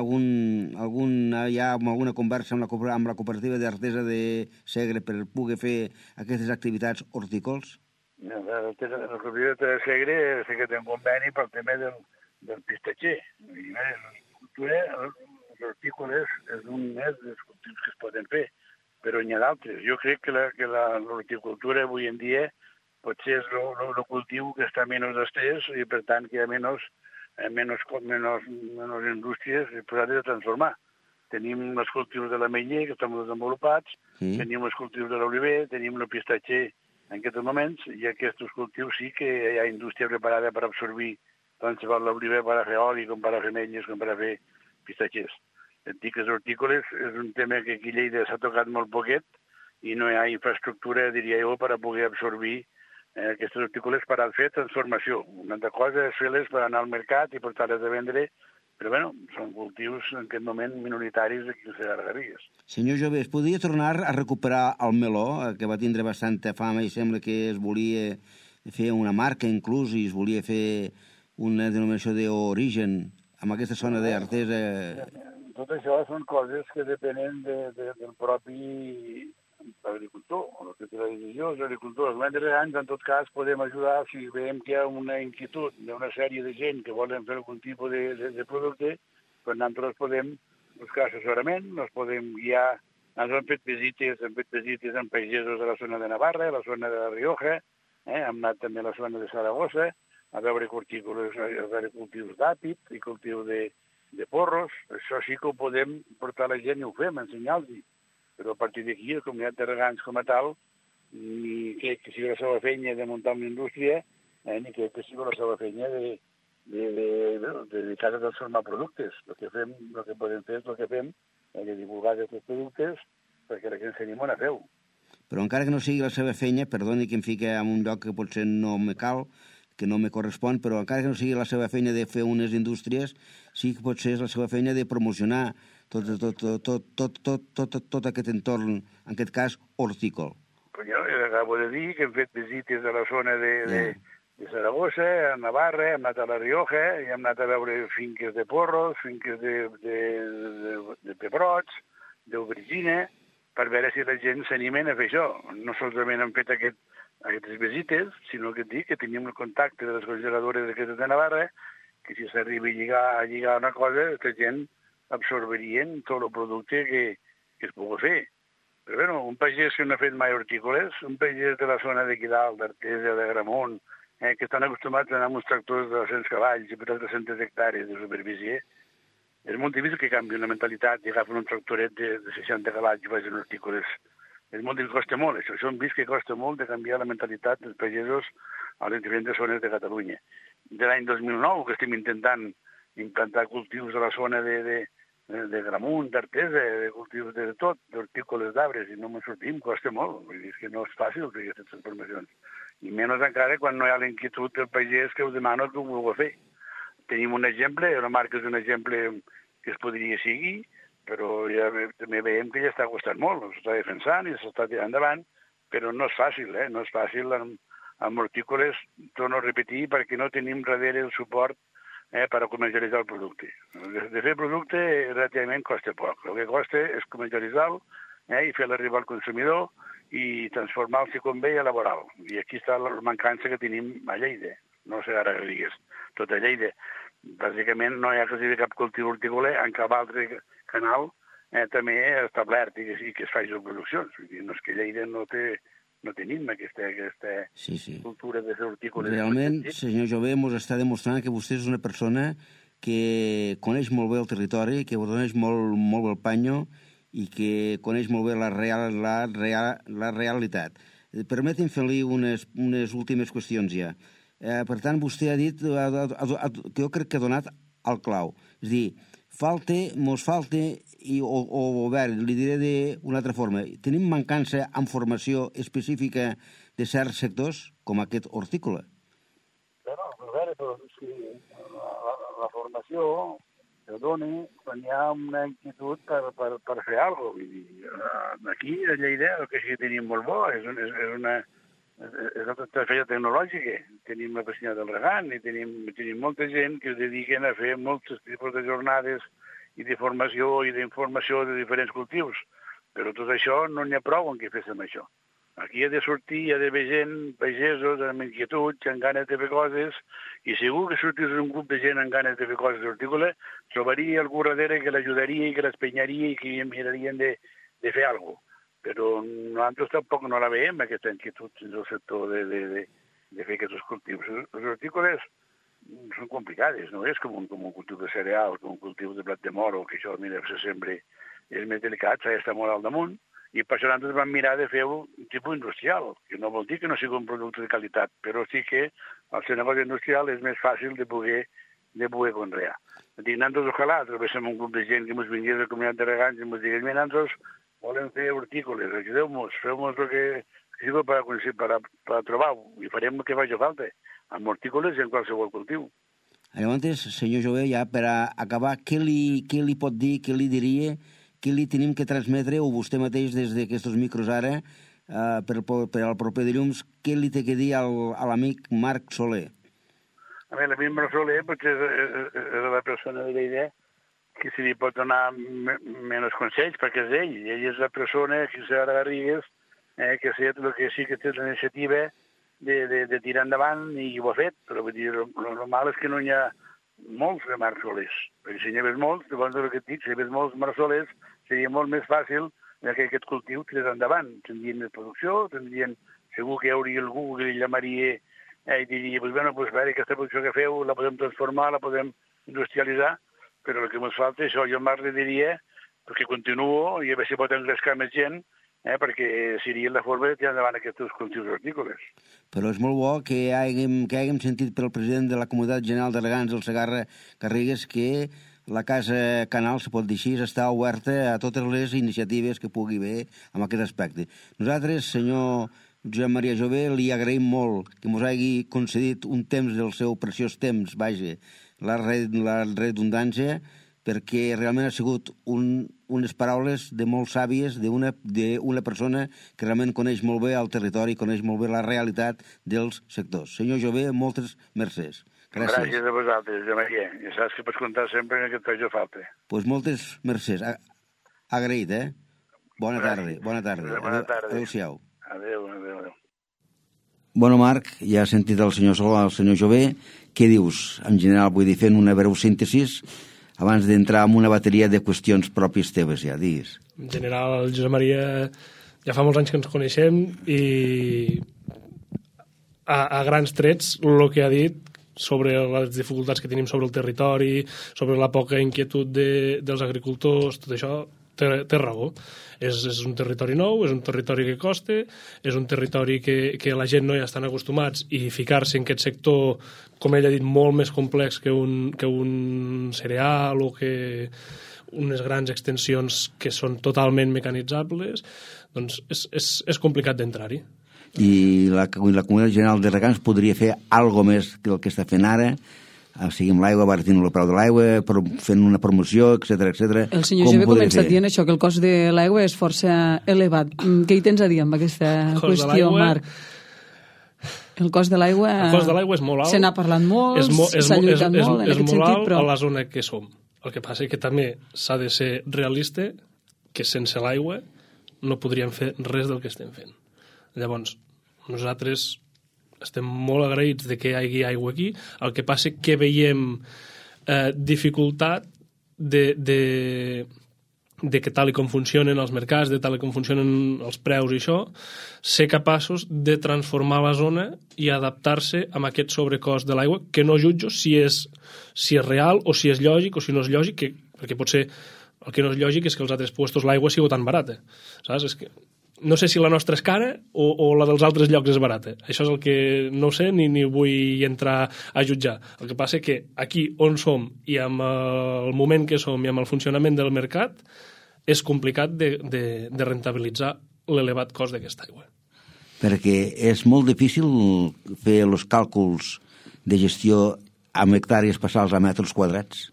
conversa amb la cooperativa d'Artesa de Segre per poder fer aquestes activitats hortícoles? La cooperativa de Segre sí que té un conveni pel tema del pistatger. Els hortícoles és un més dels cultius que es poden fer, però n'hi ha d'altres. Jo crec que l'horticultura avui en dia potser és el cultiu que està menys estès i, per tant, que hi ha menys indústries posades a transformar. Tenim els cultius de l'ametller, que estan molt desenvolupats, tenim els cultius de l'oliver, tenim el pistatger en aquests moments, i aquests cultius sí que hi ha indústria preparada per absorbir tant si va l'oliver per a fer oli, com per a fer ametlles, com per a fer pistatgers. Et dic que les hortícoles és un tema que aquí a Lleida s'ha tocat molt poquet i no hi ha infraestructura, diria jo, per a poder absorbir aquestes hortícoles per a fer transformació. Una altra cosa és fer-les per anar al mercat i portar-les a vendre, però bueno, són cultius en aquest moment minoritaris aquí a Segarra Garrigues. Senyor Jové, es podria tornar a recuperar el meló, que va tindre bastanta fama i sembla que es volia fer una marca inclús i es volia fer una denominació d'origen amb aquesta zona d'Artesa. Tot això són coses que depenen del propi agricultor, o que té la decisió és l'agricultor. Els membres anys, en tot cas, podem ajudar si veiem que hi ha una inquietud d'una sèrie de gent que volen fer algun tipus de producte, doncs nosaltres podem buscar assessorament, ens podem guiar. Ens han fet visites amb pagesos de la zona de Navarra, la zona de la Rioja, hem anat també a la zona de Saragossa, a veure cultius d'àpid i cultius de porros. Això sí que ho podem portar a la gent i ho fem, ensenyar-los. Però a partir d'aquí, la comunitat de regants com a tal, ni crec que sigui la seva feina de muntar una indústria, ni crec que sigui la seva feina de dedicar-se a transformar productes. El que podem fer és el que fem, de divulgar aquests productes perquè la gent s'anima a fer-ho. Però encara que no sigui la seva feina, perdoni que em fiqui en un lloc que potser no me cal, que no me correspon, però encara que no sigui la seva feina de fer unes indústries, sí que potser és la seva feina de promocionar tot aquest entorn, en aquest cas, hortícol. Jo acabo de dir que hem fet visites a la zona de de Saragossa, a Navarra, hem anat a La Rioja, i hem anat a veure finques de porros, finques de pebrots, d'aubergina, per veure si la gent s'animen a fer això. No solament hem fet aquestes visites, sinó que et dic que tenim el contacte de les congeladores d'aquestes de Navarra, que si s'arriba a lligar una cosa, la gent absorberien tot el producte que es pugui fer. Però bueno, un pagès que no ha fet mai hortícoles, un pagès de la zona d'aquí dalt, d'Artesa, de Gramunt, que estan acostumats a anar amb uns tractors de 200 cavalls i per 300 hectàrees de superfície, és molt difícil que canviïn la mentalitat i agafen un tractoret de 60 cavalls i facin hortícoles. És molt difícil, costa molt. Això hem vist que costa molt de canviar la mentalitat dels pagesos a les diferents zones de Catalunya. De l'any 2009 que estem intentant implantar cultius a la zona de Gramunt, d'Artesa, de cultius de tot, d'hortícoles d'arbres, i no me'n sortim, costa molt. Vull dir que no és fàcil fer aquestes transformacions. I menys encara quan no hi ha l'inquietud del pagès que us demana que ho vulgui fer. Tenim un exemple, la marca és un exemple que es podria seguir, però ja també veiem que ja està costant molt, s'està defensant i s'està tirant endavant, però no és fàcil, no és fàcil amb hortícoles, torno a repetir, perquè no tenim darrere el suport per a comercialitzar el producte. De fer producte relativament costa poc. El que costa és comercialitzar-lo i fer-lo arribar al consumidor i transformar-lo, si convé, a laboral. I aquí està la mancança que tenim a Lleida, no sé ara que digues, tot a Lleida. Bàsicament no hi ha quasi cap cultiu hortícola, en cap altre canal també establert i que es faci produccions. No és que Lleida no tenim aquesta cultura de fer hortícoles. Realment, senyor Jové, ens està demostrant que vostè és una persona que coneix molt bé el territori, que coneix molt bé el panyo i que coneix molt bé la realitat. Permeti'm fer-li unes últimes qüestions ja. Per tant, vostè ha dit, que jo crec que ha donat el clau. És a dir, mos falta, o bé, li diré d'una altra forma, tenim mancança en formació específica de certs sectors, com aquest hortícola. Però la formació se dona quan hi ha una inquietud per fer alguna cosa. Aquí, a Lleida, el que sí que tenim molt bo és una feina tecnològica. Tenim la piscina del regant i tenim molta gent que es dediquen a fer molts tipus de jornades i de formació i d'informació de diferents cultius. Però tot això no n'hi ha prou en què féssim això. Aquí ha de sortir, hi ha d'haver gent, pagesos, amb inquietud, amb ganes de fer coses, i segur que sortís un grup de gent amb ganes de fer coses hortícola, trobaria algú darrere que l'ajudaria i que l'espenyaria i que mirarien de fer alguna cosa. Però nosaltres tampoc no la veiem, aquesta inquietud del sector de fer aquests cultius. Les hortícoles són complicades, no és com un cultiu de cereal, com un cultiu de blat de moro, que això, mira, se sembra, és més delicat, s'ha d'estar molt al damunt, i per això nosaltres vam mirar de fer un tipus industrial, que no vol dir que no sigui un producte de qualitat, però sí que el seu negoci industrial és més fàcil de poder conrear. Nosaltres, ojalà, trobéssim un grup de gent que ens vingués de la comunitat de regants i ens digués, mira, nosaltres volem fer hortícoles, ajudeu-nos, feu-nos el que sigui per trobar-ho, i farem el que faci falta, amb hortícoles i en qualsevol cultiu. Llavors, senyor Jové, ja per acabar, què li pot dir, què li diria, què li tenim que transmetre, o vostè mateix des d'aquests micros ara, per al proper dilluns, què li té que dir a l'amic Marc Soler? A veure, l'amic Marc Soler potser és la persona de l'idea que se li pot donar menys consells, perquè és ell. Ell és la persona que serà Garrigues, que sé el que sí que té la iniciativa de tirar endavant i ho ha fet. Però vull dir, el normal és que no hi ha molts de Marc Solers. Perquè si n'hi hagués molts, llavors el que et dic, si hi hagués molts Marc Solers, seria molt més fàcil que aquest cultiu tirés endavant. Tindrien més producció, segur que hi hauria algú que li llamaria i diria, aquesta producció que feu la podem transformar, la podem industrialitzar, però el que ens falta, això jo Marc li diria, perquè continuo i a veure si pot engrescar més gent, perquè seria la forma de tirar endavant aquests cultius hortícoles. Però és molt bo que haguem sentit pel president de la Comunitat General de Regants del Segarra Garrigues que la Casa Canal, se pot dir així, està oberta a totes les iniciatives que pugui haver en aquest aspecte. Nosaltres, senyor Josep Maria Jové, li agraïm molt que ens hagi concedit un temps del seu preciós temps, vaja, la redundància, perquè realment ha sigut unes paraules de molt sàvies d'una persona que realment coneix molt bé el territori, coneix molt bé la realitat dels sectors. Senyor Jové, moltes mercès. Gràcies. Gràcies a vosaltres, de Maria. Ja saps que pots comptar sempre en aquest faig falta. Pues moltes mercès. Agraït, eh? Bona tarda. Bona tarda. Adéu-siau. Adéu. Bueno, Marc, ja has sentit el senyor Jové. Què dius, en general, vull dir, fent una breu síntesi, abans d'entrar en una bateria de qüestions pròpies teves, ja, digues. En general, el Josep Maria ja fa molts anys que ens coneixem i a grans trets el que ha dit sobre les dificultats que tenim sobre el territori, sobre la poca inquietud dels agricultors, tot això té raó. És un territori nou, és un territori que costa, és un territori que la gent no hi estan acostumats i ficar-se en aquest sector, com ell ha dit, molt més complex que un cereal o que unes grans extensions que són totalment mecanitzables, doncs és complicat d'entrar-hi. I la Comunitat General de Regants podria fer alguna més que el que està fent ara, sigui amb l'aigua, abaratint el preu de l'aigua, fent una promoció, etc. El senyor Jové comença dient això, que el cost de l'aigua és força elevat. Què hi tens a dir amb aquesta qüestió, Marc? El cost de l'aigua és molt alt. Se n'ha parlat molt, s'ha lluitat molt en aquest sentit, però... És molt alt a la zona que som. El que passa és que també s'ha de ser realista, que sense l'aigua no podríem fer res del que estem fent. Llavors, nosaltres estem molt agraïts de que hi hagi aigua aquí, el que passa que veiem dificultat de que tal com funcionen els mercats, de tal com funcionen els preus i això, ser capaços de transformar la zona i adaptar-se a aquest sobrecost de l'aigua, que no jutjo si és real o si és lògic o si no és lògic, perquè potser el que no és lògic és que els altres puestos l'aigua sigui tan barata, saps? És que no sé si la nostra és cara o la dels altres llocs és barata. Això és el que no sé ni vull entrar a jutjar. El que passa és que aquí on som i amb el moment que som i amb el funcionament del mercat és complicat de rentabilitzar l'elevat cost d'aquesta aigua. Perquè és molt difícil fer els càlculs de gestió amb hectàrees passals a metres quadrats.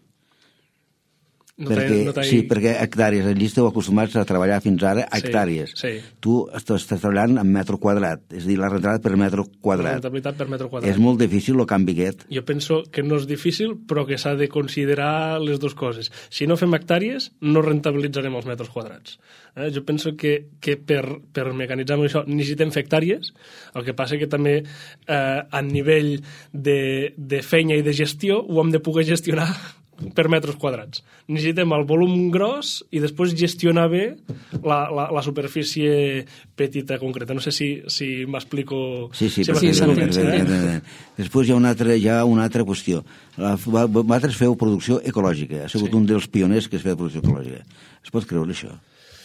Perquè hectàrees, allí esteu acostumats a treballar fins ara a hectàrees. Sí. Tu estàs treballant en metro quadrat, és a dir, la rentabilitat per metre quadrat. La rentabilitat per metre quadrat. És molt difícil el canvi aquest. Jo penso que no és difícil, però que s'ha de considerar les dues coses. Si no fem hectàrees, no rentabilitzarem els metres quadrats. Jo penso que per mecanitzar això necessitem fer hectàrees, el que passa que també a nivell de feina i de gestió ho hem de poder gestionar per metres quadrats. Necessitem el volum gros i després gestionar bé la superfície petita concreta. No sé si m'explico... Sí, Després hi ha una altra qüestió. Vosaltres feu producció ecològica. Ha sigut un dels pioners que es feia producció ecològica. Es pot creure això?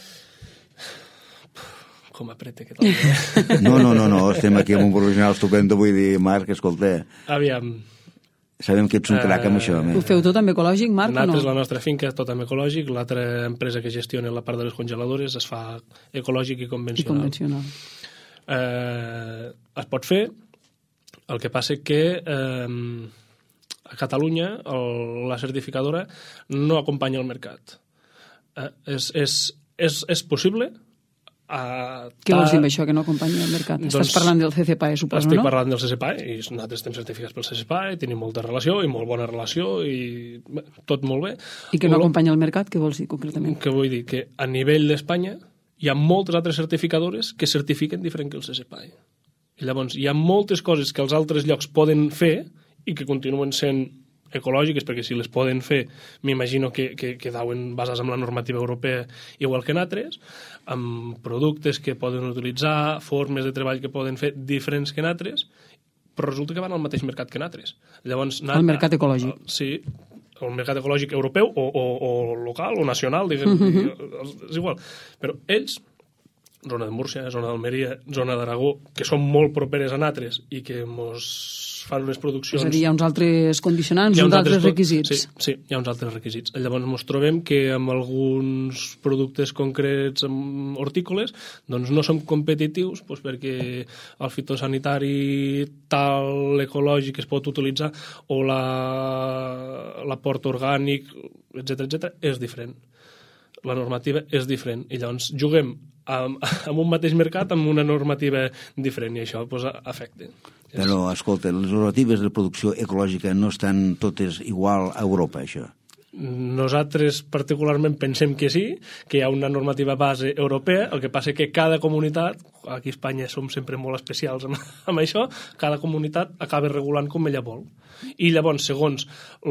Com apreta aquest home. No, estem aquí amb un professional estupendo, vull dir, Marc, escolta... Aviam... Sabem que ets un crac amb això. Ho feu tot amb ecològic, Marc, o no? La nostra finca tot amb ecològic, l'altra empresa que gestiona la part de les congeladores es fa ecològic i convencional. Es pot fer, el que passa que a Catalunya la certificadora no acompanya el mercat. És possible... Què vols dir amb això, que no acompanya el mercat? Estàs parlant del CCPAE, suposo, no? Estic parlant del CCPAE i nosaltres estem certificats pel CCPAE, tenim molta relació i molt bona relació i tot molt bé. I que no acompanya el mercat, què vols dir concretament? Què vull dir? Que a nivell d'Espanya hi ha moltes altres certificadores que certifiquen diferent que el CCPAE. I llavors hi ha moltes coses que els altres llocs poden fer i que continuen sent ecològiques, perquè si les poden fer m'imagino que deuen basades en la normativa europea igual que en altres, amb productes que poden utilitzar, formes de treball que poden fer diferents que en altres, però resulta que van al mateix mercat que en altres. Llavors, el mercat ecològic. Sí, el mercat ecològic europeu o local o nacional, diguem, és igual. Però ells zona de Múrcia, zona d'Almeria, zona d'Aragó, que són molt properes a nosaltres i que ens fan unes produccions... És a dir, hi ha uns altres condicionants, uns altres requisits. Sí, hi ha uns altres requisits. Llavors ens trobem que amb alguns productes concrets hortícoles doncs no som competitius doncs perquè el fitosanitari tal ecològic es pot utilitzar o l'aport orgànic, etc és diferent. La normativa és diferent i llavors juguem amb un mateix mercat amb una normativa diferent i això doncs, afecta. Però, escolta, les normatives de producció ecològica no estan totes igual a Europa, això? Nosaltres particularment pensem que sí, que hi ha una normativa base europea, el que passa que cada comunitat, aquí a Espanya som sempre molt especials amb això, cada comunitat acaba regulant com ella vol. I llavors, segons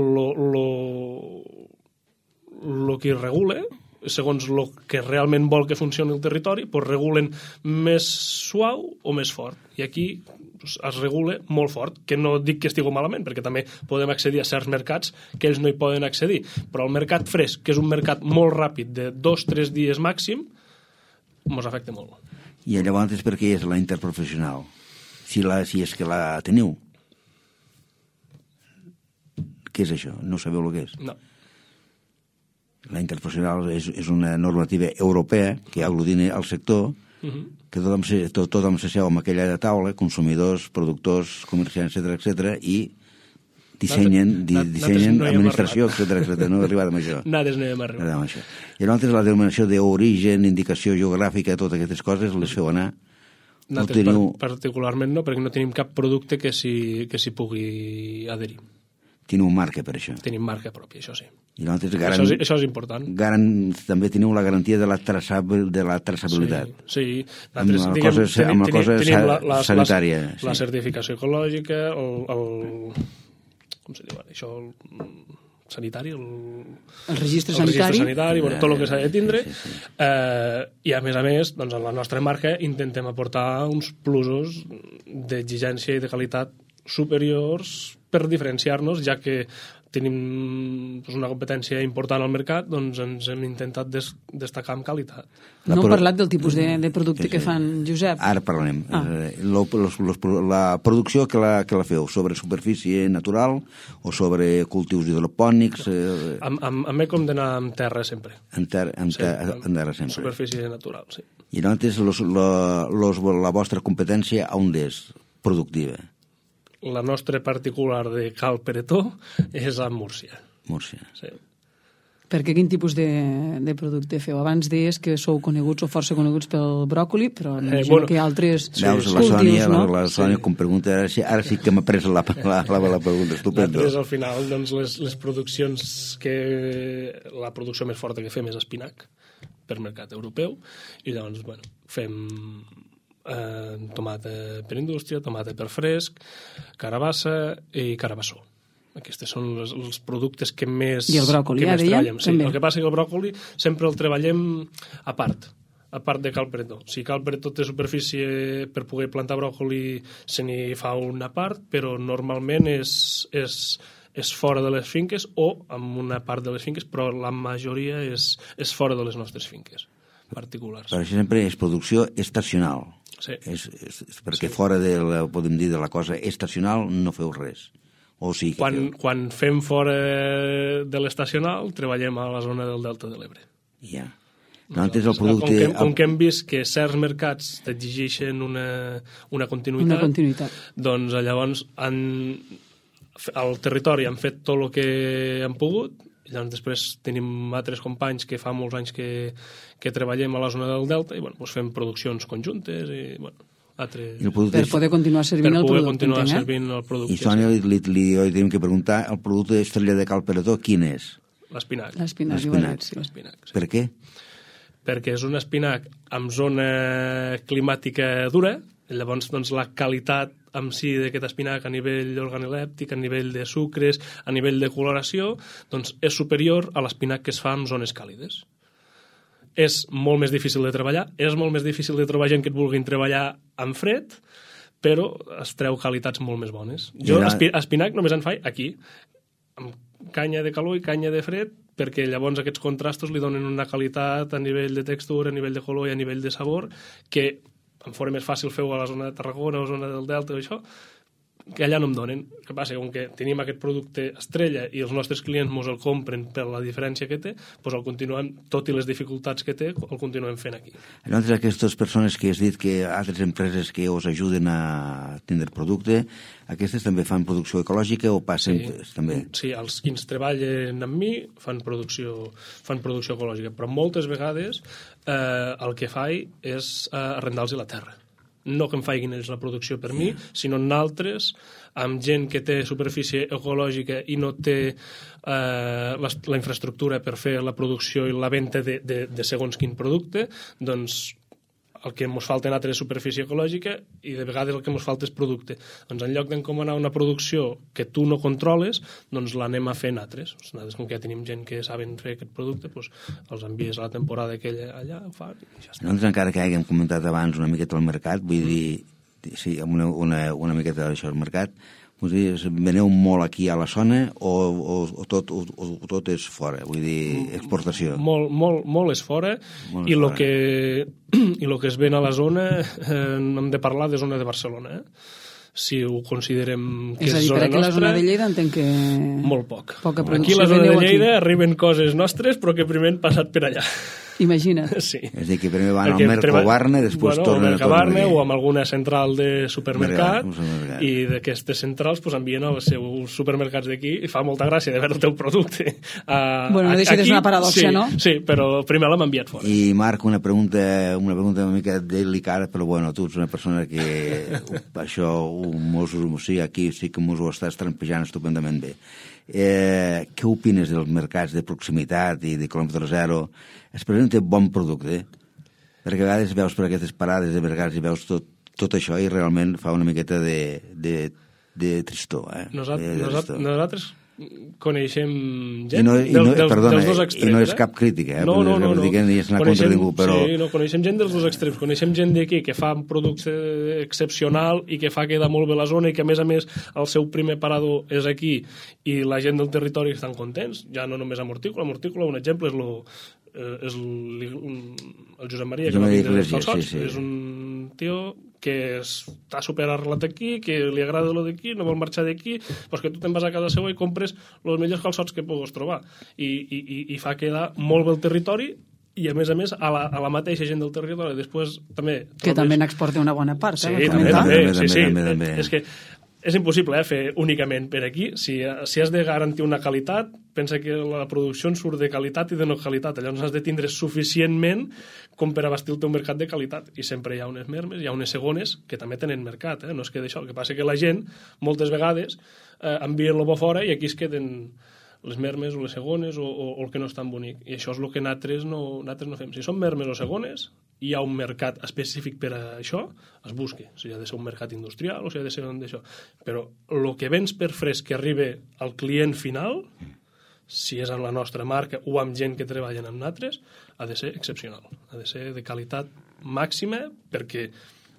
el que regula, segons el que realment vol que funcioni el territori, doncs regulen més suau o més fort. I aquí es regula molt fort, que no dic que estigui malament, perquè també podem accedir a certs mercats que ells no hi poden accedir. Però el mercat fresc, que és un mercat molt ràpid, de 2-3 dies màxim, ens afecta molt. I llavors per què és la interprofessional? Si és que la teniu. Què és això? No sabeu el que és? No. La interprofessional és una normativa europea que aglutina el sector, que tothom s'asseu amb aquella taula, consumidors, productors, comerciants, etc i dissenyen administració, etc. No he arribat amb això. Nosaltres no hem arribat. I llavors la denominació d'origen, indicació geogràfica, totes aquestes coses les feu anar. Nosaltres particularment no, perquè no tenim cap producte que s'hi pugui adherir. Teniu marca per això? Tenim marca pròpia, això sí. I això és important. També teniu la garantia de la traçabilitat. Sí. Amb la cosa sanitària. La certificació ecològica, com se diu ara? Això, sanitari, el registre sanitari, tot el que s'ha de tindre. I a més, doncs, en la nostra marca intentem aportar uns plusos d'exigència i de qualitat superiors per diferenciar-nos, ja que tenim una competència important al mercat, doncs ens hem intentat destacar amb qualitat. No heu parlat del tipus de producte que fan, Josep? Ara parlarem. La producció que la feu, sobre superfície natural o sobre cultius hidropònics? A mi com d'anar en terra sempre. En terra sempre. Superfície natural, sí. I llavors la vostra competència on és productiva? La nostra particular de Cal Peretó és a Múrcia. Múrcia. Sí. Perquè quin tipus de producte feu? Abans deies que sou coneguts o força coneguts pel bròcoli, però bueno, que hi ha altres cultius, no? La Sònia, com pregunta, ara sí que m'ha pres la pregunta, estupendo. Nosaltres, al final, doncs, les produccions la producció més forta que fem és espinac, per mercat europeu, i llavors, bueno, fem tomata per indústria, tomata per fresc, carabassa i carabassó. Aquests són els productes que més treballem. Sí, el que passa que el bròcoli sempre el treballem a part de Cal Peretó. Si Cal Peretó té superfície per poder plantar bròcoli, se n'hi fa una part, però normalment és fora de les finques o amb una part de les finques, però la majoria és fora de les nostres finques particulars. Però això sempre és producció estacional. Sí. Perquè fora podem dir, de la cosa estacional no feu res. O sí que quan fem fora de l'estacional treballem a la zona del Delta de l'Ebre. Ja. Com que hem vist que certs mercats t'exigeixen una continuïtat, doncs llavors al territori han fet tot el que han pogut. Llavors després tenim altres companys que fa molts anys que treballem a la zona del Delta i doncs fem produccions conjuntes i per poder continuar servint el producte. I Sònia, li tenim que preguntar, el producte estrella de Cal Peretó, quin és? L'espinac. L'espinac. Per què? Perquè és un espinac amb zona climàtica dura, llavors doncs, la qualitat en si d'aquest espinac a nivell organolèptic, a nivell de sucres, a nivell de coloració, doncs és superior a l'espinac que es fa en zones càlides. És molt més difícil de treballar, és molt més difícil de trobar gent que et vulguin treballar en fred, però es treu qualitats molt més bones. Jo espinac només en faig aquí, canya de calor i canya de fred, perquè llavors aquests contrastos li donen una qualitat a nivell de textura, a nivell de color i a nivell de sabor, que em fora més fàcil fer-ho a la zona de Tarragona o a la zona del Delta o això, que allà no em donen. El que passa, com que tenim aquest producte estrella i els nostres clients ens el compren per la diferència que té, doncs el continuem, tot i les dificultats que té, el continuem fent aquí. Llavors, aquestes persones que has dit que altres empreses que us ajuden a tindre producte, aquestes també fan producció ecològica o passen també? Sí, els que ens treballen amb mi fan producció ecològica, però moltes vegades el que faig és arrendar-los la terra. No que em faiguin ells la producció per mi, sinó altres, amb gent que té superfície ecològica i no té la infraestructura per fer la producció i la venda de segons quin producte, doncs el que ens falta en altres és superfície ecològica i de vegades el que ens falta és producte. Doncs en lloc d'encomanar una producció que tu no controles, doncs l'anem a fer altres. Nosaltres, com que ja tenim gent que saben fer aquest producte, doncs els envies a la temporada aquella allà, ho fan i ja està. Nosaltres, encara que haguem comentat abans una miqueta al mercat, vull dir, sí, una miqueta d'això al mercat, vull dir, veneu molt aquí a la zona o tot és fora? Vull dir, exportació. Molt és fora i el que es ven a la zona hem de parlar de zona de Barcelona, si ho considerem que és zona nostra. És a dir, per aquí la zona de Lleida entenc que... Molt poc. Aquí a la zona de Lleida arriben coses nostres però que primer han passat per allà. Imagina't. Sí. És a dir, que primer van al Mercabarne, després tornen a Mercabarne o amb alguna central de supermercat i d'aquestes centrals envien als seus supermercats d'aquí i fa molta gràcia de veure el teu producte. Bueno, no deixa de ser una paradoxa, no? Sí, però primer l'hem enviat fora. I Marc, una pregunta una mica delicada, però bueno, tu ets una persona que això sí, aquí sí que mos ho estàs trampejant estupendament bé. Què opines dels mercats de proximitat i de quilòmetre zero? Es presenta bon producte? Perquè a vegades veus per aquestes parades de mercats i veus tot això i realment fa una miqueta de tristor. Nosaltres coneixem gent dels dos extrems. I no és cap crítica, No. Ni és anar contra ningú, però... Sí, coneixem gent dels dos extrems. Coneixem gent d'aquí que fa un producte excepcional i que fa quedar molt bé la zona i que, a més, el seu primer parador és aquí i la gent del territori estan contents, ja no només amb hortícola. Un exemple és el Josep Maria, que va vindre dels Calçots. És un tio que està superarrelat aquí, que li agrada lo d'aquí, no vol marxar d'aquí, doncs que tu te'n vas a casa seva i compres els millors calçots que puguis trobar. I fa quedar molt bé el territori i, a més, a la mateixa gent del territori. Després també... Que també n'exporta una bona part, Sí, també. És que és impossible fer únicament per aquí. Si has de garantir una qualitat, pensa que la producció en surt de qualitat i de no qualitat. Llavors has de tindre suficientment com per abastir el teu mercat de qualitat. I sempre hi ha unes mermes, hi ha unes segones que també tenen mercat. No és que d'això. El que passa que la gent, moltes vegades, envien el bo fora i aquí es queden les mermes o les segones o el que no és tan bonic. I això és el que nosaltres no fem. Si són mermes o segones, hi ha un mercat específic per a això, es busca. Si ha de ser un mercat industrial o si ha de ser un d'això. Però el que vens per fresc que arriba al client final, si és amb la nostra marca o amb gent que treballen amb nosaltres, ha de ser excepcional. Ha de ser de qualitat màxima perquè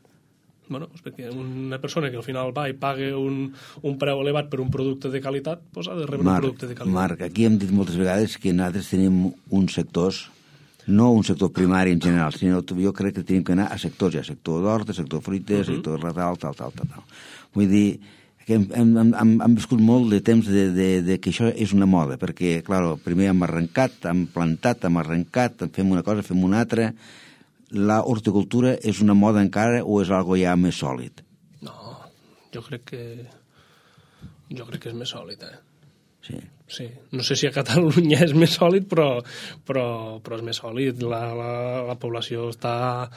una persona que al final va i paga un preu elevat per un producte de qualitat, doncs ha de rebre un producte de qualitat. Marc, aquí hem dit moltes vegades que nosaltres tenim uns sectors, no un sector primari en general, sinó jo crec que tenim que anar a sectors, ja sector d'horta, sector fruita, sector retal, tal. Vull dir que hem viscut molt de temps de que això és una moda, perquè, clar, primer hem arrencat, hem plantat, hem arrencat, fem una cosa, fem una altra. La horticultura és una moda encara o és algo ja més sòlid? No, jo crec que és més sòlid, Sí. No sé si a Catalunya és més sòlid, però és més sòlid. La població està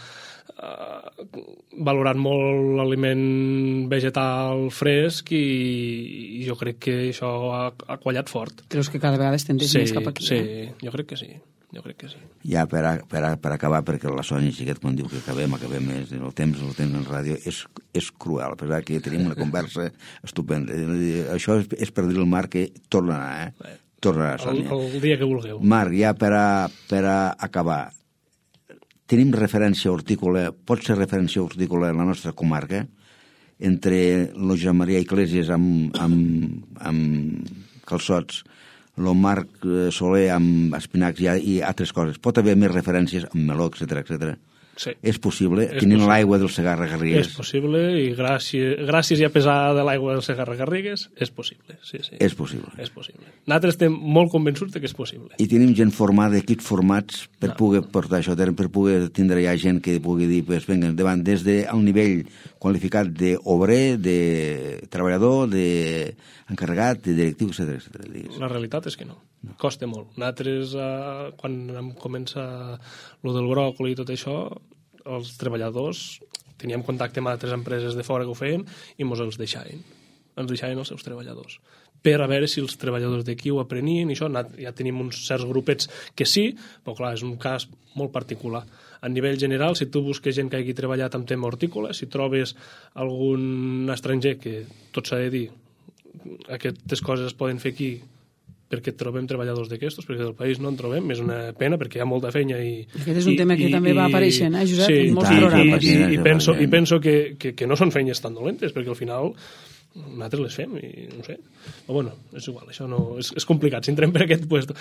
valorant molt l'aliment vegetal fresc i jo crec que això ha quallat fort. Creus que cada vegada es tendeix més cap aquí? Sí, jo crec que sí. Ja per acabar, perquè la Sònia Xiquet quan diu que acabem el temps en ràdio és cruel, perquè que tenim una conversa estupenda. Això és per dir al Marc que torna a anar, torna a anar, Sònia. El dia que vulgueu. Marc, ja per a acabar, tenim referència hortícola, pot ser referència hortícola en la nostra comarca, entre el Josep Maria Iglesias amb Calçots, el Marc Soler amb espinacs i altres coses. Pot haver més referències amb meló, etc. Sí. És possible, tenint l'aigua del Segarra-Garrigues. És possible, i gràcies i a pesar de l'aigua del Segarra-Garrigues, és possible. Sí. És possible. És possible. Nosaltres estem molt convençuts que és possible. I tenim gent formada, equips formats, per poder portar això, per poder tindre ja gent que pugui dir, pues, vinga, endavant, des del nivell qualificat d'obrer, de treballador, d'encarregat, de directiu, etc. La realitat és que no. Costa molt. Nosaltres, quan vam començar lo del bròcoli i tot això, els treballadors teníem contacte amb altres empreses de fora que ho feien i mos els deixaven. Ens deixaven els seus treballadors. Per a veure si els treballadors d'aquí ho aprenien i això. Ja tenim uns certs grupets que sí, però clar, és un cas molt particular. A nivell general, si tu busques gent que hagi treballat amb tema hortícola, si trobes algun estranger que, tot s'ha de dir, aquestes coses es poden fer aquí perquè trobem treballadors d'aquestos, perquè del país no en trobem, és una pena perquè hi ha molta feina. Aquest és un tema que també va apareixent, Josep, en molts programes. I penso que no són feines tan dolentes, perquè al final nosaltres les fem, i no sé. Però bueno, és igual, això no... És complicat, si entrem per aquest lloc.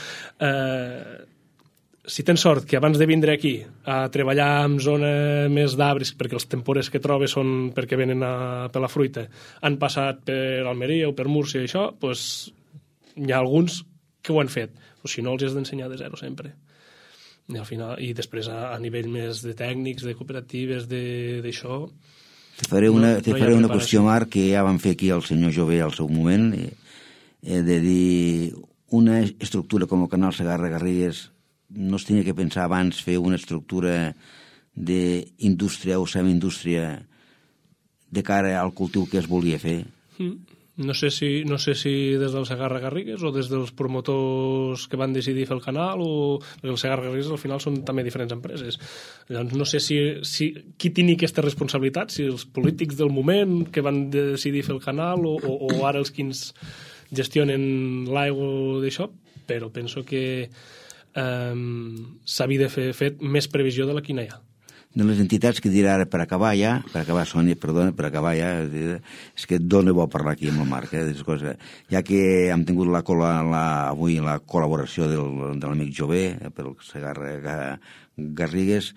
Si tens sort que abans de vindre aquí a treballar en zona més d'arbres, perquè els tempores que trobes són perquè venen per la fruita, han passat per Almeria o per Múrcia i això, doncs hi ha alguns que ho han fet. O si no, els has d'ensenyar de zero sempre. I al final, i després a nivell més de tècnics, de cooperatives, d'això... Te faré una qüestió, Marc, que ja van fer aquí el senyor Jové al seu moment, de dir una estructura com el canal Segarra-Garrigues no es tenia que pensar abans fer una estructura d'indústria o semiindústria de cara al cultiu que es volia fer. No sé si des del Segarra-Garrigues o des dels promotors que van decidir fer el canal, perquè el Segarra-Garrigues al final són també diferents empreses. Llavors no sé si qui tenia aquesta responsabilitat, si els polítics del moment que van decidir fer el canal o ara els que ens gestionen l'aigua d'això, però penso que s'havia de fer més previsió de la que hi ha. De les entitats que dirà ara, per acabar, Sònia, perdona, per acabar ja, és que dona bo parlar aquí amb el Marc, ja que hem tingut avui la col·laboració de l'amic Jové pel Segarra-Garrigues,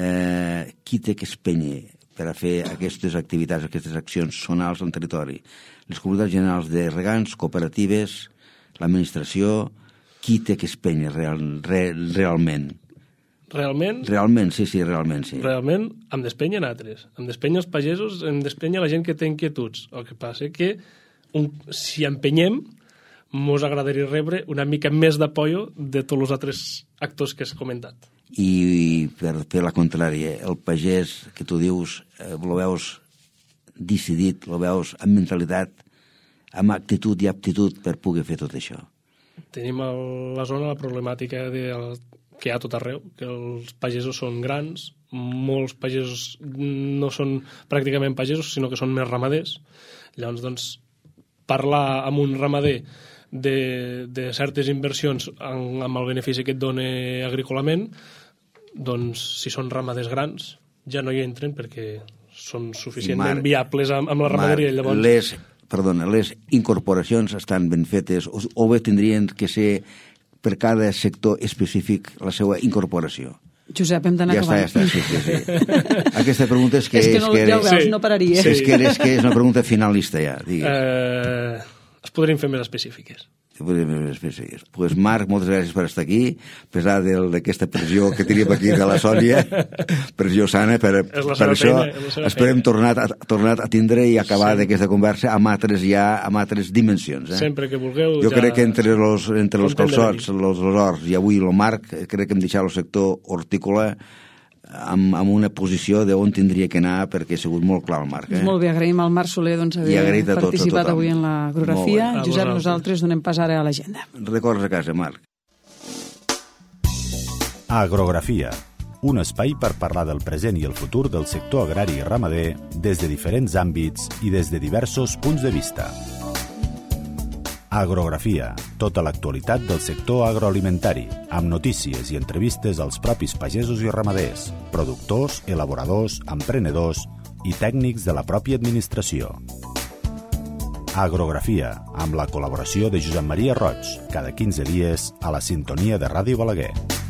qui té que espènyer per a fer aquestes activitats, aquestes accions zonals en territori? Les comunitats generals de regants, cooperatives, l'administració, qui té que espènyer realment? Realment, sí. Realment, hem d'espènyer nosaltres. Hem d'espènyer els pagesos, hem d'espènyer la gent que té inquietuds. El que passa que si empenyem, mos agradaria rebre una mica més d'apoio de tots els altres actors que has comentat. I per fer la contrària, el pagès que tu dius, lo veus decidit, lo veus amb mentalitat, amb actitud i aptitud per poder fer tot això? Tenim a la zona la problemàtica que hi ha tot arreu, que els pagesos són grans, molts pagesos no són pràcticament pagesos, sinó que són més ramaders. Llavors, doncs, parlar amb un ramader de certes inversions amb el benefici que et dona agrícolament, doncs, si són ramaders grans, ja no hi entren perquè són suficientment viables amb la ramaderia. Llavors... Les incorporacions estan ben fetes o bé tindrien que ser per cada sector específic la seva incorporació. Josep, hem d'anar acabant. Ja està, sí. Aquesta pregunta és que... ja ho veus, no pararia. És que és una pregunta finalista ja, digues. Es podrien fer més específiques. Pues Marc, moltes gràcies per estar aquí, a pesar d'aquesta pressió que teníem aquí de la Sònia, pressió sana, per això esperem tornar a tindre i acabar d'aquesta conversa amb altres dimensions. Sempre que vulgueu. Jo crec que entre els calçots, els horts i avui el Marc, crec que hem deixat el sector hortícola amb una posició d'on tindria que anar, perquè ha sigut molt clar el Marc. Molt bé, agraïm al Marc Soler haver participat avui en l'agrografia. Josep, nosaltres donem pas ara a l'agenda. Records a casa, Marc. Agrografia, un espai per parlar del present i el futur del sector agrari i ramader des de diferents àmbits i des de diversos punts de vista. Agrografia, tota l'actualitat del sector agroalimentari, amb notícies i entrevistes als propis pagesos i ramaders, productors, elaboradors, emprenedors i tècnics de la pròpia administració. Agrografia, amb la col·laboració de Josep Maria Roig, cada 15 dies a la sintonia de Ràdio Balaguer.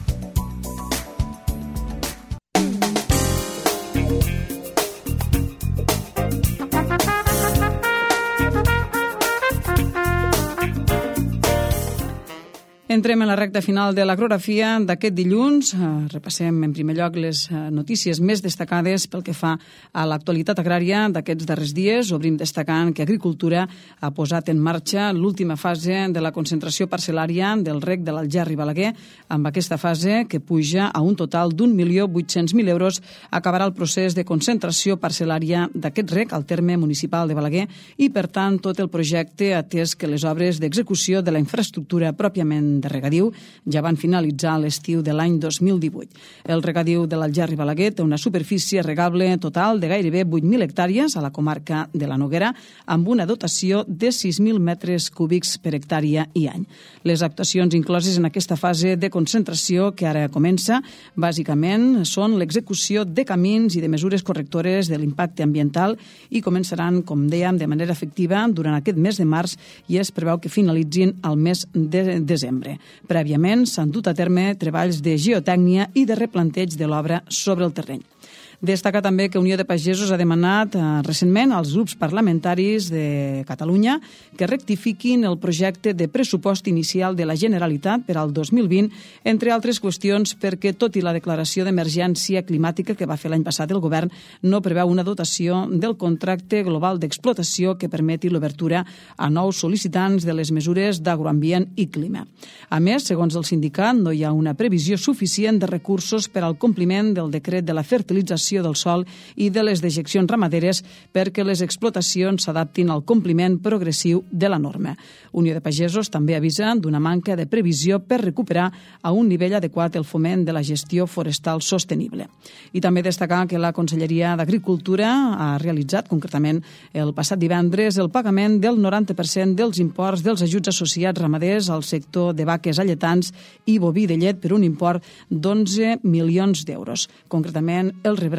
Entrem en la recta final de l'agrografia d'aquest dilluns. Repassem en primer lloc les notícies més destacades pel que fa a l'actualitat agrària d'aquests darrers dies. Obrim destacant que Agricultura ha posat en marxa l'última fase de la concentració parcel·lària del rec de l'Algerri Balaguer. Amb aquesta fase, que puja a un total d'1.800.000 euros, acabarà el procés de concentració parcel·lària d'aquest rec al terme municipal de Balaguer i, per tant, tot el projecte, atès que les obres d'execució de la infraestructura pròpiament de regadiu ja van finalitzar a l'estiu de l'any 2018. El regadiu de l'Algerri Balaguer té una superfície regable total de gairebé 8.000 hectàrees a la comarca de la Noguera, amb una dotació de 6.000 metres cúbics per hectàrea i any. Les actuacions incloses en aquesta fase de concentració que ara comença, bàsicament, són l'execució de camins i de mesures correctores de l'impacte ambiental i començaran, com dèiem, de manera efectiva durant aquest mes de març i es preveu que finalitzin al mes de desembre. Prèviament s'han dut a terme treballs de geotècnia i de replanteig de l'obra sobre el terreny. Destaca també que Unió de Pagesos ha demanat recentment als grups parlamentaris de Catalunya que rectifiquin el projecte de pressupost inicial de la Generalitat per al 2020, entre altres qüestions perquè, tot i la declaració d'emergència climàtica que va fer l'any passat el govern, no preveu una dotació del contracte global d'explotació que permeti l'obertura a nous sol·licitants de les mesures d'agroambient i clima. A més, segons el sindicat, no hi ha una previsió suficient de recursos per al compliment del decret de la fertilització del sòl i de les dejeccions ramaderes perquè les explotacions s'adaptin al compliment progressiu de la norma. Unió de Pagesos també avisa d'una manca de previsió per recuperar a un nivell adequat el foment de la gestió forestal sostenible. I també destacar que la Conselleria d'Agricultura ha realitzat, concretament el passat divendres, el pagament del 90% dels imports dels ajuts associats ramaders al sector de vaques alletants i boví de llet per un import d'11 milions d'euros. Concretament, el rebran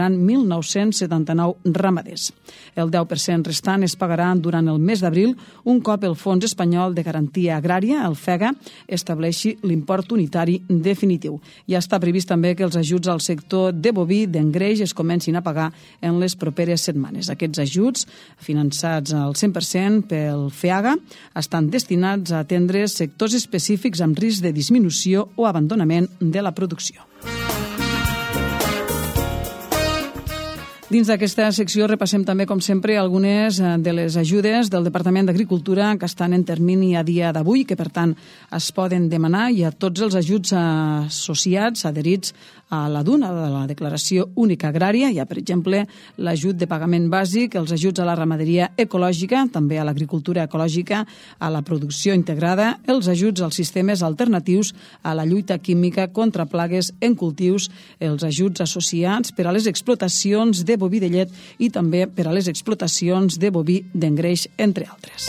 1.979 ramaders. El 10% restant es pagarà durant el mes d'abril, un cop el Fons Espanyol de Garantia Agrària, el FEGA, estableixi l'import unitari definitiu. Ja està previst també que els ajuts al sector de boví d'engreix es comencin a pagar en les properes setmanes. Aquests ajuts, finançats al 100% pel FEAGA, estan destinats a atendre sectors específics amb risc de disminució o abandonament de la producció. Dins d'aquesta secció repassem també, com sempre, algunes de les ajudes del Departament d'Agricultura que estan en termini a dia d'avui, que per tant es poden demanar, i a tots els ajuts associats, adherits a la DUN, a la Declaració Única Agrària. Hi ha, per exemple, l'ajut de pagament bàsic, els ajuts a la ramaderia ecològica, també a l'agricultura ecològica, a la producció integrada, els ajuts als sistemes alternatius, a la lluita química contra plagues en cultius, els ajuts associats per a les explotacions de boví de llet i també per a les explotacions de boví d'engreix, entre altres.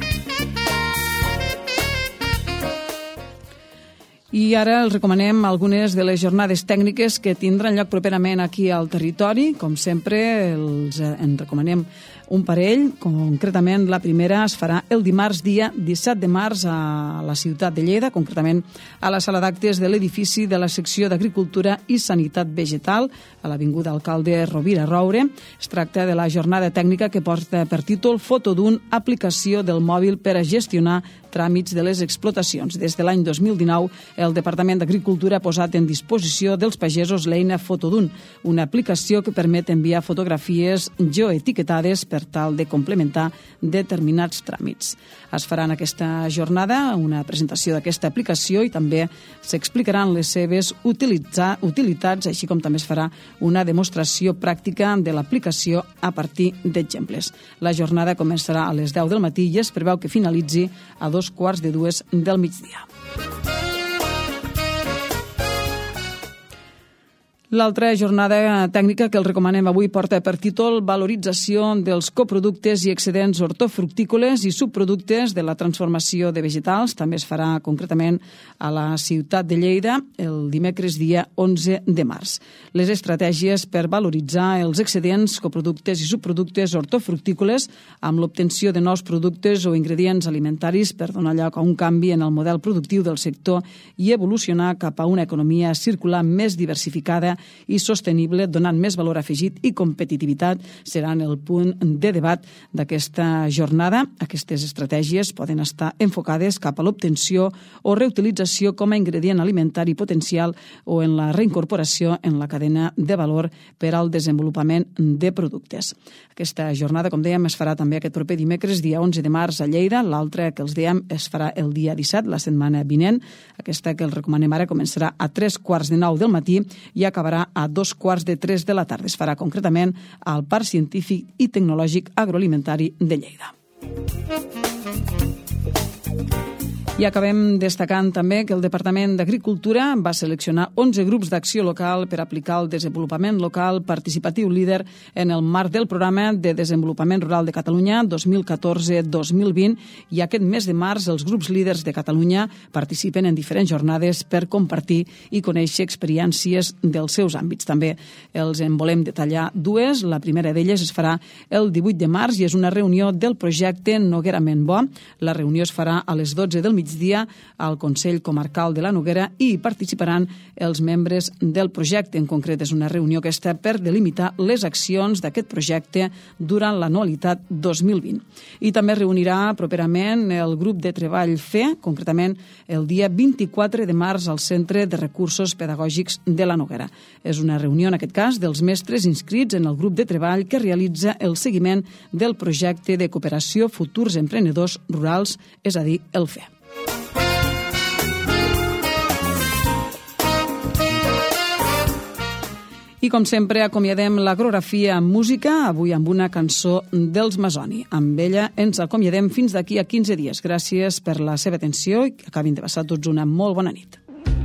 I ara els recomanem algunes de les jornades tècniques que tindran lloc properament aquí al territori. Com sempre, en recomanem un parell. Concretament, la primera es farà el dimarts, dia 17 de març, a la ciutat de Lleida, concretament a la sala d'actes de l'edifici de la secció d'Agricultura i Sanitat Vegetal, a l'avinguda Alcalde Rovira Roure. Es tracta de la jornada tècnica que porta per títol Foto d'un, aplicació del mòbil per a gestionar tràmits de les explotacions. Des de l'any 2019, el Departament d'Agricultura ha posat en disposició dels pagesos l'eina Fotodun, una aplicació que permet enviar fotografies geoetiquetades per tal de complementar determinats tràmits. Es farà en aquesta jornada una presentació d'aquesta aplicació i també s'explicaran les seves utilitats, així com també es farà una demostració pràctica de l'aplicació a partir d'exemples. La jornada començarà a les 10 del matí i es preveu que finalitzi a 2:45 del migdia. L'altra jornada tècnica que el recomanem avui porta per títol Valorització dels coproductes i excedents hortofructícoles i subproductes de la transformació de vegetals. També es farà concretament a la ciutat de Lleida el dimecres dia 11 de març. Les estratègies per valoritzar els excedents, coproductes i subproductes hortofructícoles amb l'obtenció de nous productes o ingredients alimentaris per donar lloc a un canvi en el model productiu del sector i evolucionar cap a una economia circular més diversificada i sostenible, donant més valor afegit i competitivitat, seran el punt de debat d'aquesta jornada. Aquestes estratègies poden estar enfocades cap a l'obtenció o reutilització com a ingredient alimentari potencial o en la reincorporació en la cadena de valor per al desenvolupament de productes. Aquesta jornada, com dèiem, es farà també aquest proper dimecres, dia 11 de març a Lleida. L'altra, que els dèiem, es farà el dia 17, la setmana vinent. Aquesta que els recomanem ara començarà a 3:45 del matí i acabarà a 2:15 de la tarda. Es farà concretament al Parc Científic i Tecnològic Agroalimentari de Lleida. I acabem destacant també que el Departament d'Agricultura va seleccionar 11 grups d'acció local per aplicar el desenvolupament local participatiu líder en el marc del Programa de Desenvolupament Rural de Catalunya 2014-2020, i aquest mes de març els grups líders de Catalunya participen en diferents jornades per compartir i conèixer experiències dels seus àmbits. També els en volem detallar dues. La primera d'elles es farà el 18 de març i és una reunió del projecte Noguera Mentbo. La reunió es farà a les 12 del migdia al Consell Comarcal de la Noguera i hi participaran els membres del projecte. En concret, és una reunió que està per delimitar les accions d'aquest projecte durant l'anualitat 2020. I també reunirà properament el grup de treball FE, concretament el dia 24 de març al Centre de Recursos Pedagògics de la Noguera. És una reunió, en aquest cas, dels mestres inscrits en el grup de treball que realitza el seguiment del projecte de cooperació Futurs Emprenedors Rurals, és a dir, el FE. I com sempre acomiadem l'agrografia amb música, avui amb una cançó dels Masoni. Amb ella ens acomiadem fins d'aquí a 15 dies. Gràcies per la seva atenció i que acabin de passar tots una molt bona nit.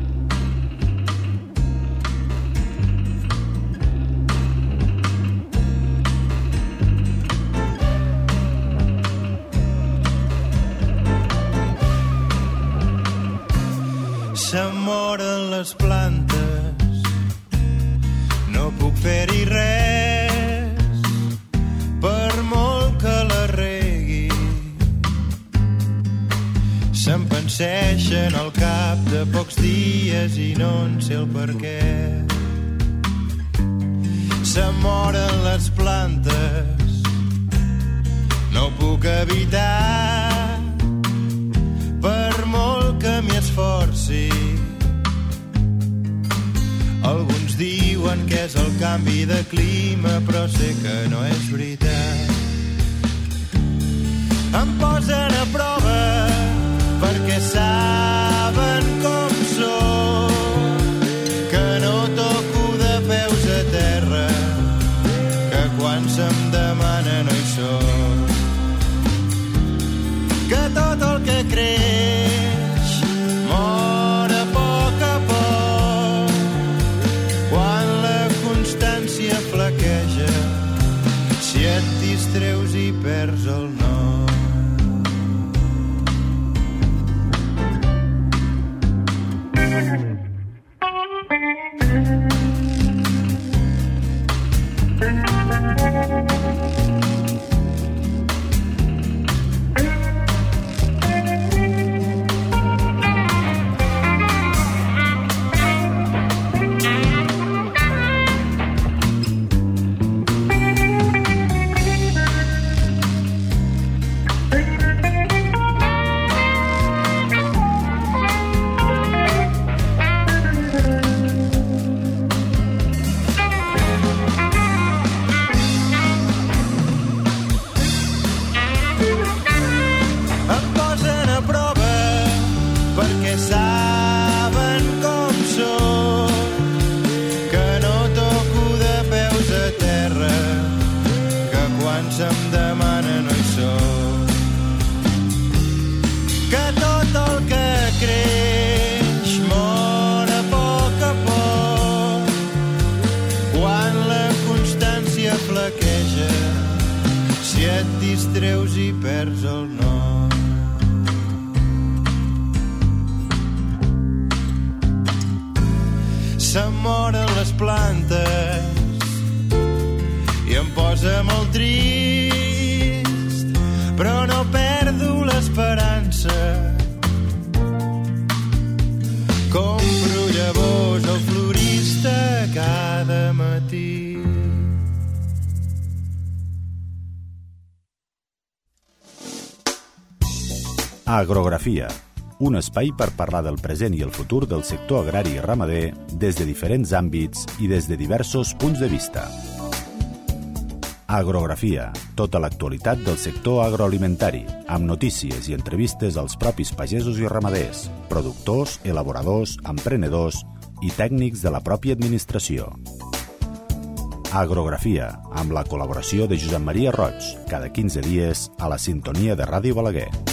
Se moren les plantes, no puc fer-hi res, per molt que la regui. Se'm penseixen al cap de pocs dies i no en sé el per què. Se moren les plantes, no puc evitar, per molt que m'hi esforci. Alguns diuen que és el canvi de clima, però sé que no és veritat. Em posen a prova perquè saben com sóc, que no toco de peus a terra, que quan se'm demana no hi soc, que tot el que creix mor a poc a poc, quan la constància flaqueja, si et distreus i perds el nord. hi perds el nord. Se'm moren les plantes i em posa molt trist, però no perdo l'esperança. Compro llavors al florista cada matí. Agrografia, un espai per parlar del present i el futur del sector agrari i ramader des de diferents àmbits i des de diversos punts de vista. Agrografia, tota l'actualitat del sector agroalimentari, amb notícies i entrevistes als propis pagesos i ramaders, productors, elaboradors, emprenedors i tècnics de la pròpia administració. Agrografia, amb la col·laboració de Josep Maria Roig, cada 15 dies a la sintonia de Ràdio Balaguer.